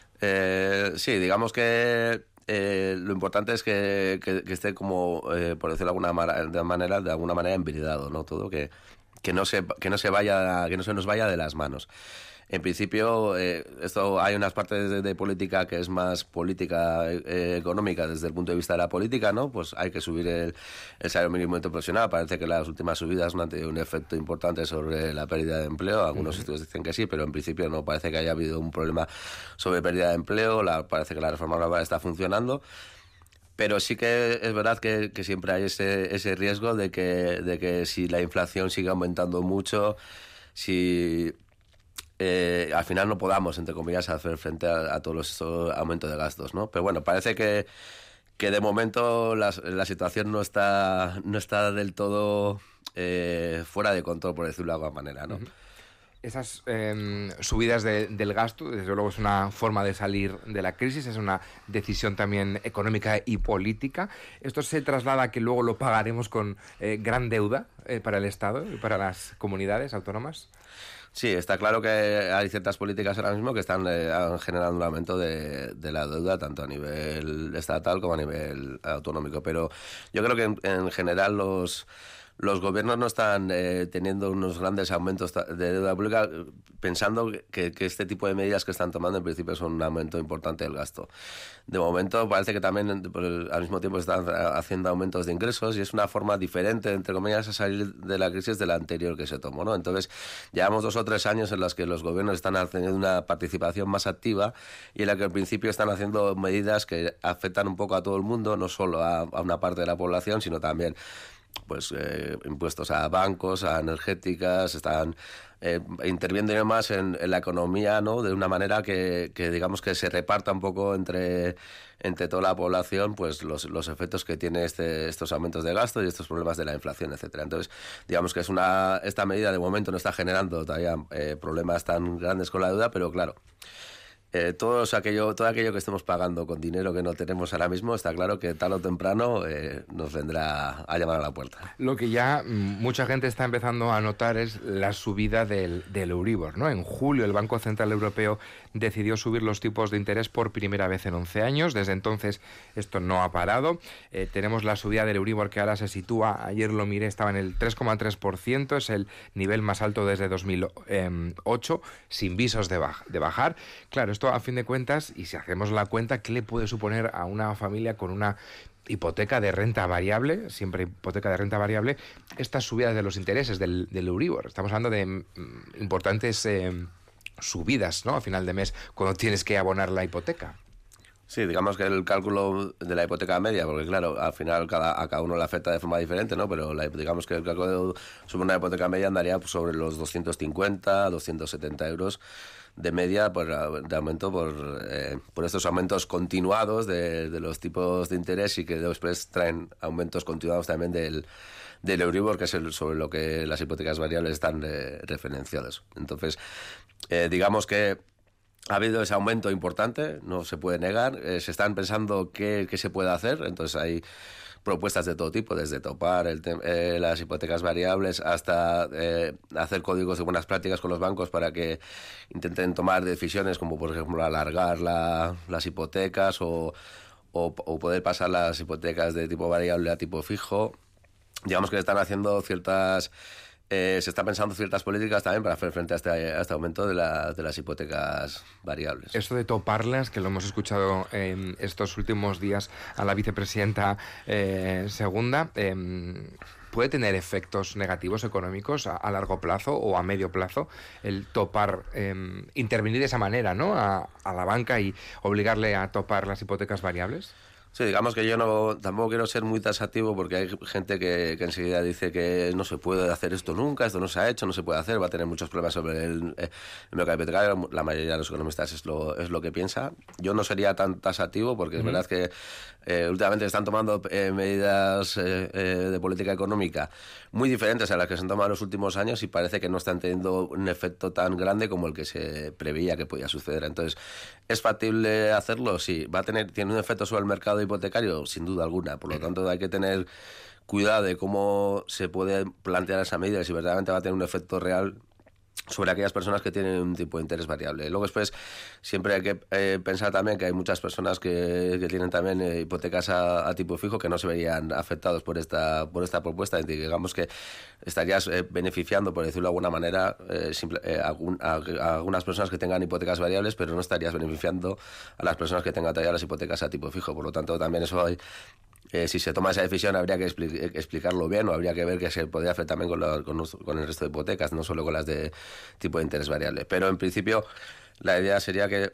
Sí, digamos que lo importante es que esté como, por decirlo de alguna manera enveredado, ¿no? Todo, que no se nos vaya de las manos. En principio, hay unas partes de política que es más política económica desde el punto de vista de la política, ¿no? Pues hay que subir el salario mínimo interprofesional. Parece que las últimas subidas no han tenido un efecto importante sobre la pérdida de empleo. Algunos estudios dicen que sí, pero en principio no parece que haya habido un problema sobre pérdida de empleo. Parece que la reforma laboral está funcionando. Pero sí que es verdad que siempre hay ese riesgo de que si la inflación sigue aumentando mucho, al final no podamos, entre comillas, hacer frente a todos los aumentos de gastos, ¿no? Pero bueno, parece que de momento la situación no está del todo fuera de control, por decirlo de alguna manera, ¿no? Esas subidas del gasto, desde luego, es una forma de salir de la crisis, es una decisión también económica y política. ¿Esto se traslada a que luego lo pagaremos con gran deuda para el Estado y para las comunidades autónomas? Sí, está claro que hay ciertas políticas ahora mismo que están generando un aumento de la deuda, tanto a nivel estatal como a nivel autonómico. Pero yo creo que en general los gobiernos no están teniendo unos grandes aumentos de deuda pública, pensando que este tipo de medidas que están tomando en principio son un aumento importante del gasto. De momento parece que también al mismo tiempo están haciendo aumentos de ingresos y es una forma diferente, entre comillas, a salir de la crisis de la anterior que se tomó, ¿no? Entonces llevamos 2 o 3 años en los que los gobiernos están teniendo una participación más activa y en la que al principio están haciendo medidas que afectan un poco a todo el mundo, no solo a una parte de la población, sino también impuestos a bancos, a energéticas, están interviendo más en la economía, ¿no? De una manera que digamos que se reparta un poco entre toda la población, pues los efectos que tiene estos aumentos de gasto y estos problemas de la inflación, etcétera. Entonces, digamos que esta medida de momento no está generando todavía problemas tan grandes con la deuda, pero claro, todo aquello que estemos pagando con dinero que no tenemos ahora mismo, está claro que tarde o temprano nos vendrá a llamar a la puerta. Lo que ya mucha gente está empezando a notar es la subida del Euribor, ¿no? En julio el Banco Central Europeo decidió subir los tipos de interés por primera vez en 11 años. Desde entonces esto no ha parado. Tenemos la subida del Euribor, que ahora se sitúa, ayer lo miré, estaba en el 3,3%, es el nivel más alto desde 2008, sin visos de bajar. Claro, esto a fin de cuentas, y si hacemos la cuenta, ¿qué le puede suponer a una familia con una hipoteca de renta variable, siempre hipoteca de renta variable, estas subidas de los intereses del Euribor? Estamos hablando de importantes subidas, ¿no?, a final de mes, cuando tienes que abonar la hipoteca. Sí, digamos que el cálculo de la hipoteca media, porque claro, al final a cada uno le afecta de forma diferente, ¿no? Pero digamos que el cálculo sobre una hipoteca media andaría pues, sobre los 250, 270 euros de media de aumento por estos aumentos continuados de los tipos de interés y que después traen aumentos continuados también del Euribor, que es sobre lo que las hipotecas variables están referenciadas. Entonces, digamos que ha habido ese aumento importante, no se puede negar. Se están pensando qué se puede hacer, entonces hay propuestas de todo tipo, desde topar las hipotecas variables hasta hacer códigos de buenas prácticas con los bancos para que intenten tomar decisiones como, por ejemplo, alargar las hipotecas o poder pasar las hipotecas de tipo variable a tipo fijo. Digamos que están haciendo se están pensando ciertas políticas también para hacer frente a este aumento de las hipotecas variables. Esto de toparlas, que lo hemos escuchado en estos últimos días a la vicepresidenta segunda, ¿puede tener efectos negativos económicos a largo plazo o a medio plazo el topar, intervenir de esa manera, ¿no? a la banca y obligarle a topar las hipotecas variables? Sí, digamos que yo tampoco quiero ser muy taxativo porque hay gente que enseguida dice que no se puede hacer esto nunca, esto no se ha hecho, no se puede hacer, va a tener muchos problemas sobre el mercado hipotecario. La mayoría de los economistas es lo que piensa. Yo no sería tan taxativo porque es verdad que últimamente están tomando medidas de política económica muy diferentes a las que se han tomado en los últimos años y parece que no están teniendo un efecto tan grande como el que se preveía que podía suceder. Entonces, ¿es factible hacerlo? Sí. ¿Tiene un efecto sobre el mercado hipotecario? Sin duda alguna. Por lo tanto, hay que tener cuidado de cómo se puede plantear esa medida y si verdaderamente va a tener un efecto real sobre aquellas personas que tienen un tipo de interés variable. Luego después siempre hay que pensar también que hay muchas personas que tienen también hipotecas a tipo fijo que no se verían afectados por esta propuesta. Digamos que estarías beneficiando, por decirlo de alguna manera, a algunas personas que tengan hipotecas variables, pero no estarías beneficiando a las personas que tengan todavía las hipotecas a tipo fijo. Por lo tanto, también eso hay... si se toma esa decisión habría que explicarlo bien o habría que ver que se podría hacer también con el resto de hipotecas, no solo con las de tipo de interés variable. Pero en principio la idea sería que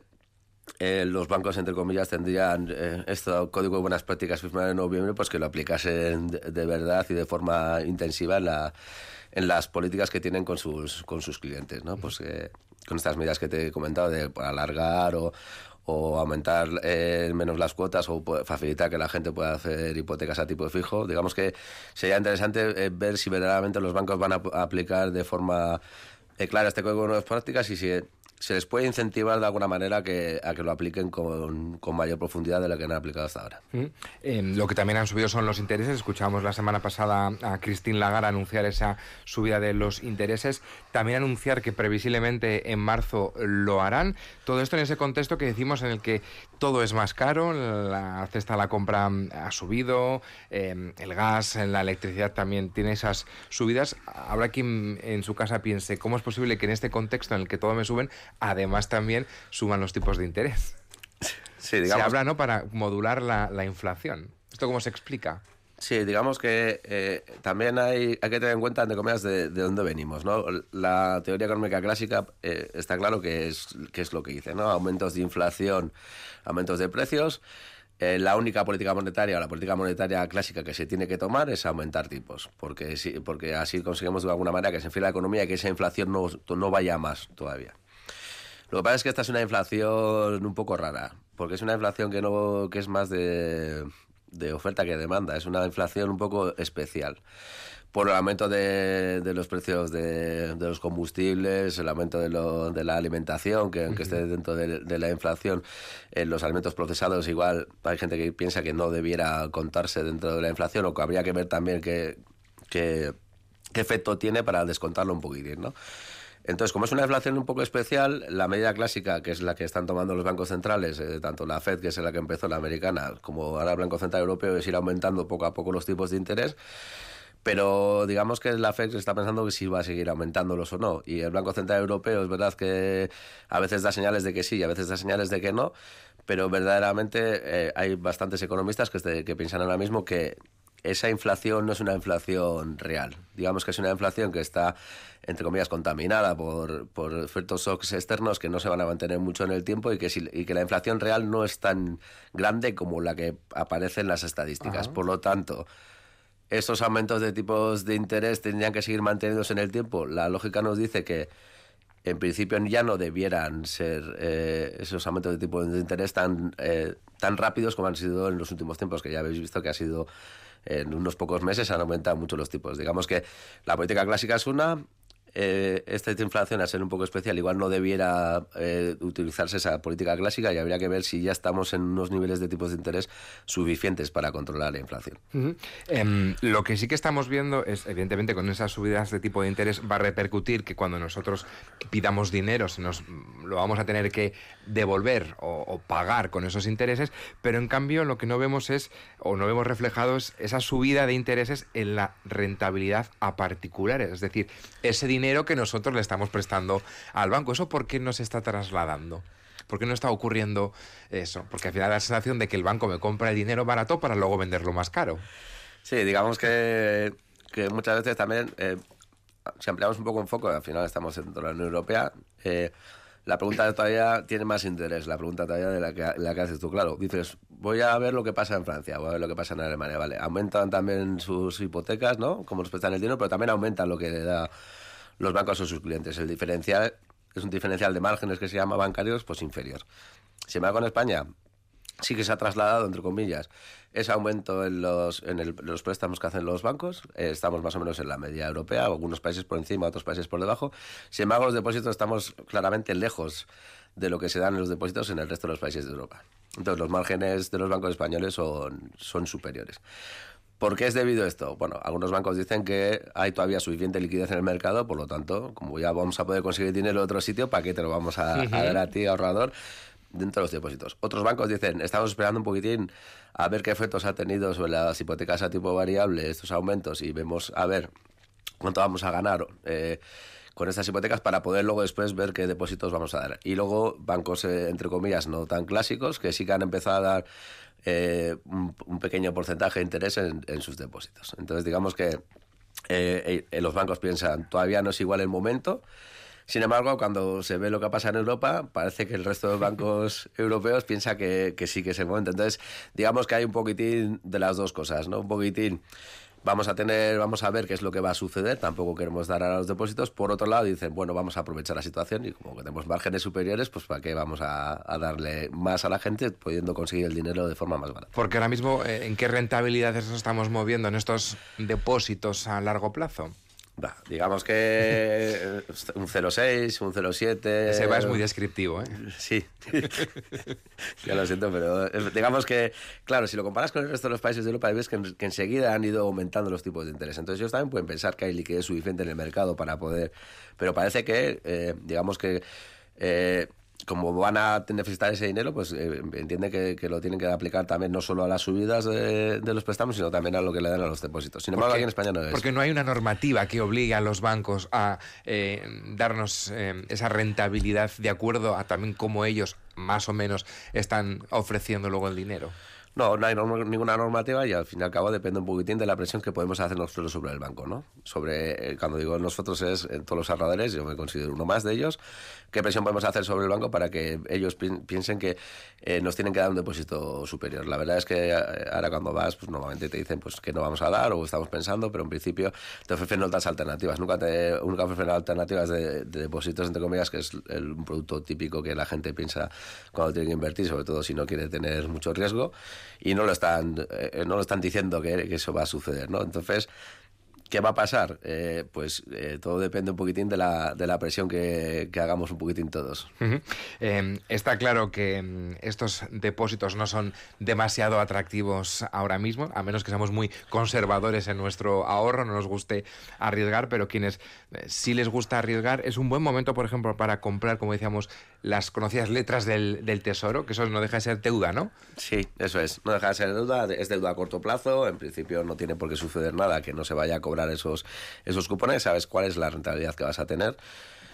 los bancos, entre comillas, tendrían este código de buenas prácticas firmado en noviembre, pues que lo aplicasen de verdad y de forma intensiva en las políticas que tienen con sus clientes, ¿no? Pues con estas medidas que te he comentado de alargar o aumentar menos las cuotas o facilitar que la gente pueda hacer hipotecas a tipo fijo. Digamos que sería interesante ver si verdaderamente los bancos van a aplicar de forma clara este código de buenas prácticas y si se les puede incentivar de alguna manera a que lo apliquen con mayor profundidad de lo que han aplicado hasta ahora. Lo que también han subido son los intereses. Escuchábamos la semana pasada a Christine Lagarde anunciar esa subida de los intereses, también anunciar que previsiblemente en marzo lo harán. Todo esto en ese contexto que decimos en el que todo es más caro, la cesta de la compra ha subido, el gas, la electricidad también tiene esas subidas. Habrá quien en su casa piense, ¿cómo es posible que en este contexto en el que todo me suben, además también suban los tipos de interés? Sí, digamos, se habla, ¿no?, para modular la inflación. ¿Esto cómo se explica? Sí, digamos que también hay que tener en cuenta, entre comillas, de dónde venimos, ¿no? La teoría económica clásica está claro que es lo que dice, ¿no? Aumentos de inflación, aumentos de precios. La única política monetaria o la política monetaria clásica que se tiene que tomar es aumentar tipos, porque así conseguimos de alguna manera que se enfríe la economía y que esa inflación no vaya más todavía. Lo que pasa es que esta es una inflación un poco rara, porque es una inflación que es más de oferta que demanda. Es una inflación un poco especial por el aumento de los precios de los combustibles, el aumento de la alimentación, que aunque esté dentro de la inflación, los alimentos procesados igual hay gente que piensa que no debiera contarse dentro de la inflación o que habría que ver también qué efecto tiene para descontarlo un poquitín, ¿no? Entonces, como es una inflación un poco especial, la medida clásica, que es la que están tomando los bancos centrales, tanto la FED, que es la que empezó, la americana, como ahora el Banco Central Europeo, es ir aumentando poco a poco los tipos de interés. Pero digamos que la FED está pensando que si va a seguir aumentándolos o no. Y el Banco Central Europeo es verdad que a veces da señales de que sí y a veces da señales de que no, pero verdaderamente hay bastantes economistas que piensan ahora mismo que esa inflación no es una inflación real. Digamos que es una inflación que está, entre comillas, contaminada por ciertos shocks externos que no se van a mantener mucho en el tiempo y que la inflación real no es tan grande como la que aparece en las estadísticas. Por lo tanto, estos aumentos de tipos de interés tendrían que seguir manteniéndose en el tiempo. La lógica nos dice que en principio ya no debieran ser esos aumentos de tipos de interés tan rápidos como han sido en los últimos tiempos, que ya habéis visto que ha sido en unos pocos meses han aumentado mucho los tipos. Digamos que la política clásica es una... esta inflación, al ser un poco especial, igual no debiera utilizarse esa política clásica y habría que ver si ya estamos en unos niveles de tipos de interés suficientes para controlar la inflación. Lo que sí que estamos viendo es, evidentemente, con esas subidas de tipo de interés va a repercutir que cuando nosotros pidamos dinero lo vamos a tener que devolver o pagar con esos intereses, pero en cambio lo que no vemos no vemos reflejado es esa subida de intereses en la rentabilidad a particulares, es decir, ese dinero que nosotros le estamos prestando al banco. ¿Eso por qué no se está trasladando? ¿Por qué no está ocurriendo eso? Porque al final da la sensación de que el banco me compra el dinero barato para luego venderlo más caro. Sí, digamos que muchas veces también, si ampliamos un poco en foco, al final estamos dentro de la Unión Europea, la pregunta todavía tiene más interés, la pregunta todavía de la que haces tú. Claro, dices, voy a ver lo que pasa en Francia, voy a ver lo que pasa en Alemania, vale. Aumentan también sus hipotecas, ¿no? Como nos prestan el dinero, pero también aumentan lo que le da los bancos a sus clientes. El diferencial es un diferencial de márgenes que se llama bancarios, pues inferior. Sin embargo, en España sí que se ha trasladado, entre comillas, ese aumento en los préstamos que hacen los bancos. Estamos más o menos en la media europea, algunos países por encima, otros países por debajo. Sin embargo, los depósitos estamos claramente lejos de lo que se dan en los depósitos en el resto de los países de Europa. Entonces, los márgenes de los bancos españoles son superiores. ¿Por qué es debido a esto? Bueno, algunos bancos dicen que hay todavía suficiente liquidez en el mercado, por lo tanto, como ya vamos a poder conseguir dinero en otro sitio, ¿para qué te lo vamos a dar a ti, ahorrador, dentro de los depósitos? Otros bancos dicen, estamos esperando un poquitín a ver qué efectos ha tenido sobre las hipotecas a tipo variable estos aumentos y vemos a ver cuánto vamos a ganar con estas hipotecas para poder luego después ver qué depósitos vamos a dar. Y luego bancos, entre comillas, no tan clásicos, que sí que han empezado a dar un pequeño porcentaje de interés en sus depósitos. Entonces, digamos que los bancos piensan, todavía no es igual el momento. Sin embargo, cuando se ve lo que pasa en Europa, parece que el resto de los bancos europeos piensa que sí que es el momento. Entonces, digamos que hay un poquitín de las dos cosas, ¿no? Un poquitín... Vamos a ver qué es lo que va a suceder, tampoco queremos dar a los depósitos. Por otro lado, dicen, bueno, vamos a aprovechar la situación y como que tenemos márgenes superiores, pues ¿para qué vamos a darle más a la gente pudiendo conseguir el dinero de forma más barata? Porque ahora mismo, ¿en qué rentabilidades nos estamos moviendo en estos depósitos a largo plazo? Digamos que un 0,6, un 0,7... Ese va es muy descriptivo, ¿eh? Sí, ya lo siento, pero digamos que, claro, si lo comparas con el resto de los países de Europa, ves que enseguida han ido aumentando los tipos de interés. Entonces ellos también pueden pensar que hay liquidez suficiente en el mercado para poder... Pero parece que, digamos que... como van a necesitar ese dinero, pues entiende que lo tienen que aplicar también no solo a las subidas de los préstamos, sino también a lo que le dan a los depósitos. Sin embargo, aquí en España no es. Porque no hay una normativa que obligue a los bancos a darnos esa rentabilidad de acuerdo a también cómo ellos más o menos están ofreciendo luego el dinero. No hay ninguna normativa y al fin y al cabo depende un poquitín de la presión que podemos hacer nosotros sobre el banco, ¿no? Cuando digo nosotros es todos los ahorradores, yo me considero uno más de ellos, qué presión podemos hacer sobre el banco para que ellos piensen que nos tienen que dar un depósito superior. La verdad es que ahora cuando vas, pues normalmente te dicen pues que no vamos a dar o estamos pensando, pero en principio te ofrecen otras alternativas. Nunca ofrecen alternativas de depósitos, entre comillas, que es un producto típico que la gente piensa cuando tiene que invertir, sobre todo si no quiere tener mucho riesgo. Y no lo están diciendo que eso va a suceder, ¿no? Entonces, ¿qué va a pasar? Todo depende un poquitín de la presión que hagamos un poquitín todos. Está claro que estos depósitos no son demasiado atractivos ahora mismo, a menos que seamos muy conservadores en nuestro ahorro, no nos guste arriesgar, pero quienes sí les gusta arriesgar, es un buen momento, por ejemplo, para comprar, como decíamos, las conocidas letras del Tesoro, que eso no deja de ser deuda, ¿no? Sí, eso es, no deja de ser deuda, es deuda a corto plazo, en principio no tiene por qué suceder nada que no se vaya a cobrar esos cupones, sabes cuál es la rentabilidad que vas a tener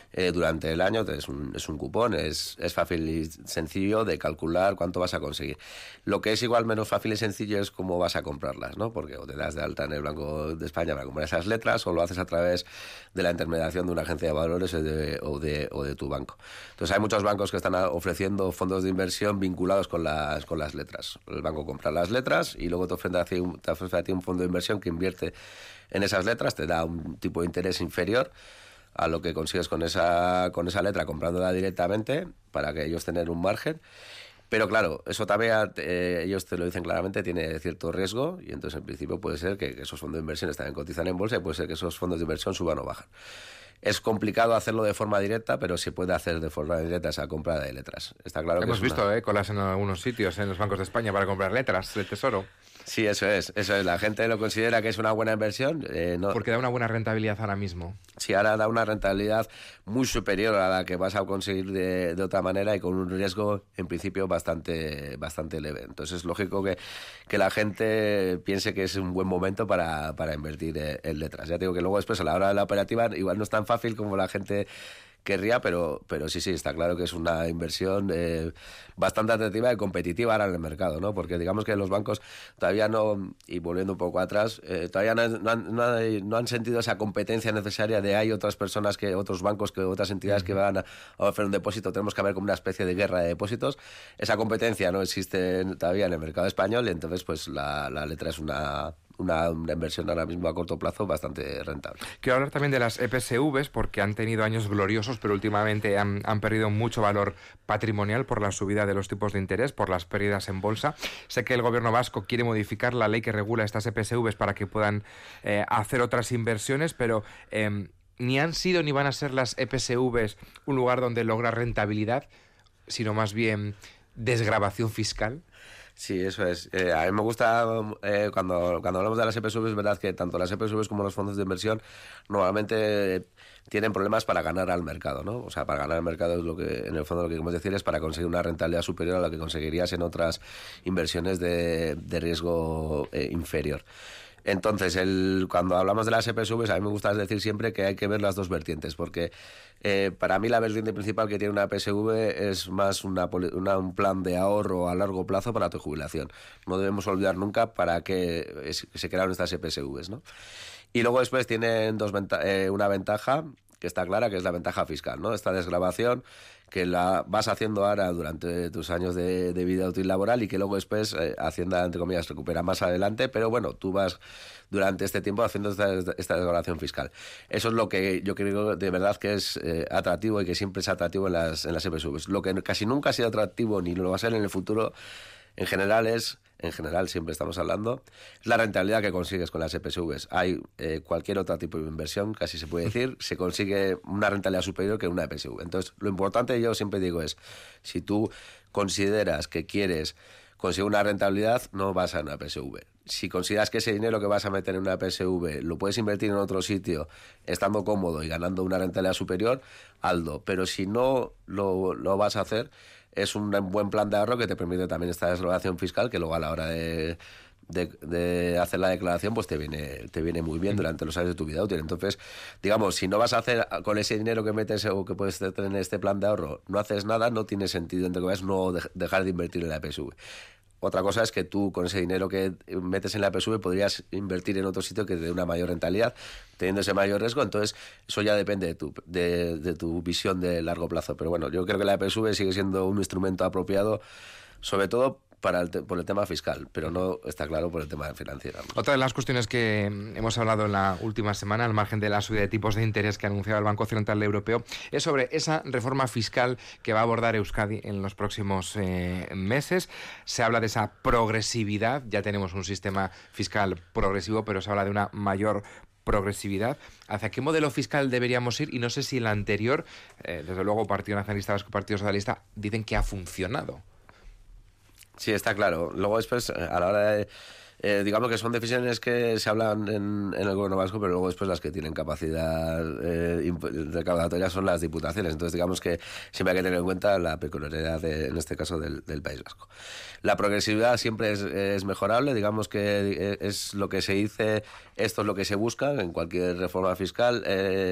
durante el año. Es un cupón, es fácil y sencillo de calcular cuánto vas a conseguir. Lo que es igual menos fácil y sencillo es cómo vas a comprarlas, ¿no? Porque o te das de alta en el Banco de España para comprar esas letras, o lo haces a través de la intermediación de una agencia de valores o de tu banco. Entonces hay muchos bancos que están ofreciendo fondos de inversión vinculados con las letras. El banco compra las letras y luego te ofrece a ti un fondo de inversión que invierte en esas letras, te da un tipo de interés inferior a lo que consigues con esa letra comprándola directamente, para que ellos tengan un margen. Pero claro, eso también, ellos te lo dicen claramente, tiene cierto riesgo, y entonces en principio puede ser que esos fondos de inversión también cotizan en bolsa y puede ser que esos fondos de inversión suban o bajan. Es complicado hacerlo de forma directa, pero se puede hacer de forma directa esa compra de letras. Está claro. Hemos visto colas en algunos sitios, en los bancos de España, para comprar letras del Tesoro. Sí, eso es. La gente lo considera que es una buena inversión. Porque da una buena rentabilidad ahora mismo. Sí, ahora da una rentabilidad muy superior a la que vas a conseguir de otra manera, y con un riesgo, en principio, bastante leve. Entonces es lógico que la gente piense que es un buen momento para invertir en letras. Ya te digo que luego después, a la hora de la operativa, igual no es tan fácil como la gente querría, pero sí, está claro que es una inversión bastante atractiva y competitiva ahora en el mercado, ¿no? Porque digamos que los bancos todavía no, y volviendo un poco atrás, todavía no han sentido esa competencia necesaria de hay otras personas, otros bancos, otras entidades que van a ofrecer un depósito, tenemos que haber como una especie de guerra de depósitos. Esa competencia no existe todavía en el mercado español, y entonces pues la letra es una inversión ahora mismo a corto plazo bastante rentable. Quiero hablar también de las EPSVs, porque han tenido años gloriosos, pero últimamente han perdido mucho valor patrimonial por la subida de los tipos de interés, por las pérdidas en bolsa. Sé que el gobierno vasco quiere modificar la ley que regula estas EPSVs para que puedan hacer otras inversiones, pero ni han sido ni van a ser las EPSVs un lugar donde lograr rentabilidad, sino más bien desgravación fiscal. Sí, eso es. A mí me gusta, cuando hablamos de las EPSVs, es verdad que tanto las EPSVs como los fondos de inversión normalmente tienen problemas para ganar al mercado, ¿no? O sea, para ganar al mercado es lo que, en el fondo, lo que queremos decir es para conseguir una rentabilidad superior a la que conseguirías en otras inversiones de riesgo inferior. Entonces, cuando hablamos de las EPSVs, a mí me gusta decir siempre que hay que ver las dos vertientes, porque para mí la vertiente principal que tiene una EPSV es más un plan de ahorro a largo plazo para tu jubilación. No debemos olvidar nunca para qué se crearon estas EPSVs, ¿no? Y luego después tienen una ventaja que está clara, que es la ventaja fiscal, ¿no? Esta desgravación que la vas haciendo ahora durante tus años de vida útil laboral, y que luego después Hacienda, entre comillas, recupera más adelante, pero bueno, tú vas durante este tiempo haciendo esta desgravación fiscal. Eso es lo que yo creo de verdad que es atractivo, y que siempre es atractivo en las EPSVs. Lo que casi nunca ha sido atractivo, ni lo va a ser en el futuro, en general siempre estamos hablando, es la rentabilidad que consigues con las EPSVs. Hay cualquier otro tipo de inversión, casi se puede decir, se consigue una rentabilidad superior que una EPSV. Entonces, lo importante, yo siempre digo, es, si tú consideras que quieres conseguir una rentabilidad, no vas a una EPSV. Si consideras que ese dinero que vas a meter en una EPSV lo puedes invertir en otro sitio, estando cómodo y ganando una rentabilidad superior, hazlo. Pero si no lo vas a hacer, es un buen plan de ahorro que te permite también esta desgravación fiscal, que luego a la hora de hacer la declaración pues te viene muy bien durante los años de tu vida útil. Entonces, digamos, si no vas a hacer con ese dinero que metes o que puedes tener en este plan de ahorro, no haces nada, no tiene sentido, entre comillas, no dejar de invertir en la EPSV. Otra cosa es que tú, con ese dinero que metes en la EPSV, podrías invertir en otro sitio que te dé una mayor rentabilidad, teniendo ese mayor riesgo. Entonces, eso ya depende de tu visión de largo plazo. Pero bueno, yo creo que la EPSV sigue siendo un instrumento apropiado, sobre todo por el tema fiscal, pero no está claro por el tema financiero. Otra de las cuestiones que hemos hablado en la última semana, al margen de la subida de tipos de interés que ha anunciado el Banco Central Europeo, es sobre esa reforma fiscal que va a abordar Euskadi en los próximos meses. Se habla de esa progresividad, ya tenemos un sistema fiscal progresivo, pero se habla de una mayor progresividad. ¿Hacia qué modelo fiscal deberíamos ir? Y no sé si el anterior, desde luego Partido Nacionalista Vasco y Partido Socialista, dicen que ha funcionado. Sí, está claro. Luego después, a la hora de... digamos que son decisiones que se hablan en el gobierno vasco, pero luego después las que tienen capacidad recaudatoria son las diputaciones. Entonces, digamos que siempre hay que tener en cuenta la peculiaridad, en este caso, del País Vasco. La progresividad siempre es mejorable, digamos que es lo que se dice, esto es lo que se busca en cualquier reforma fiscal.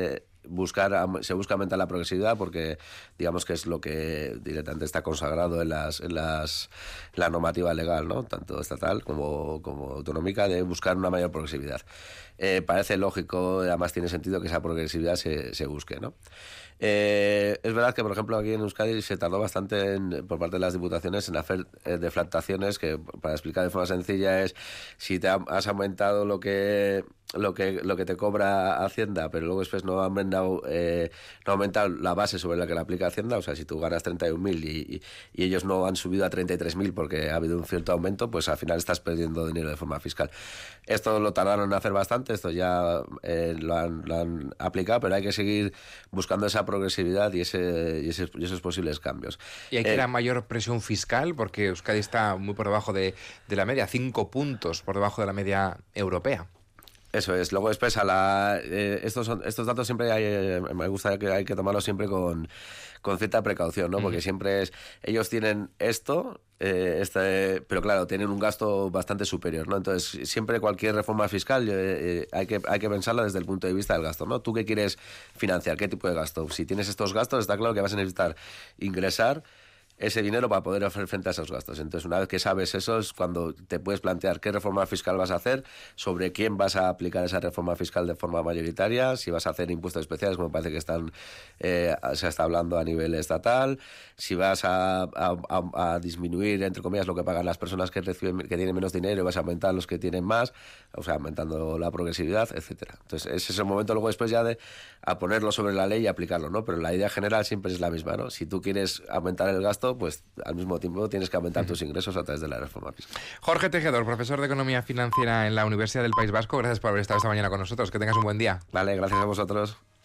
se busca aumentar la progresividad porque digamos que es lo que directamente está consagrado en la normativa legal, ¿no? Tanto estatal como autonómica, de buscar una mayor progresividad. Parece lógico, además tiene sentido que esa progresividad se busque, ¿no? Es verdad que, por ejemplo, aquí en Euskadi se tardó bastante por parte de las diputaciones en hacer deflactaciones, que para explicar de forma sencilla es si te has aumentado lo que te cobra Hacienda, pero luego después no ha aumentado la base sobre la que la aplica Hacienda, o sea, si tú ganas 31.000 y ellos no han subido a 33.000 porque ha habido un cierto aumento, pues al final estás perdiendo dinero de forma fiscal. Esto lo tardaron en hacer bastante, esto ya lo han aplicado, pero hay que seguir buscando esa progresividad y esos posibles cambios. Y hay que la mayor presión fiscal, porque Euskadi está muy por debajo de la media, 5 puntos por debajo de la media europea. Eso es. Luego después estos datos siempre me gusta que hay que tomarlos siempre con cierta precaución, ¿no? Porque siempre ellos tienen esto, pero claro, tienen un gasto bastante superior, ¿no? Entonces, siempre cualquier reforma fiscal hay que pensarla desde el punto de vista del gasto, ¿no? ¿Tú qué quieres financiar? ¿Qué tipo de gasto? Si tienes estos gastos, está claro que vas a necesitar ingresar ese dinero para poder hacer frente a esos gastos. Entonces, una vez que sabes eso, es cuando te puedes plantear qué reforma fiscal vas a hacer, sobre quién vas a aplicar esa reforma fiscal de forma mayoritaria, si vas a hacer impuestos especiales, como parece que se está hablando a nivel estatal, si vas a disminuir, entre comillas, lo que pagan las personas que tienen menos dinero y vas a aumentar los que tienen más, o sea, aumentando la progresividad, etcétera. Entonces, ese es el momento luego después ya de a ponerlo sobre la ley y aplicarlo, ¿no? Pero la idea general siempre es la misma, ¿no? Si tú quieres aumentar el gasto, pues al mismo tiempo tienes que aumentar tus ingresos a través de la reforma fiscal. Jorge Tejedor, profesor de Economía Financiera en la Universidad del País Vasco, gracias por haber estado esta mañana con nosotros. Que tengas un buen día. Vale, gracias a vosotros.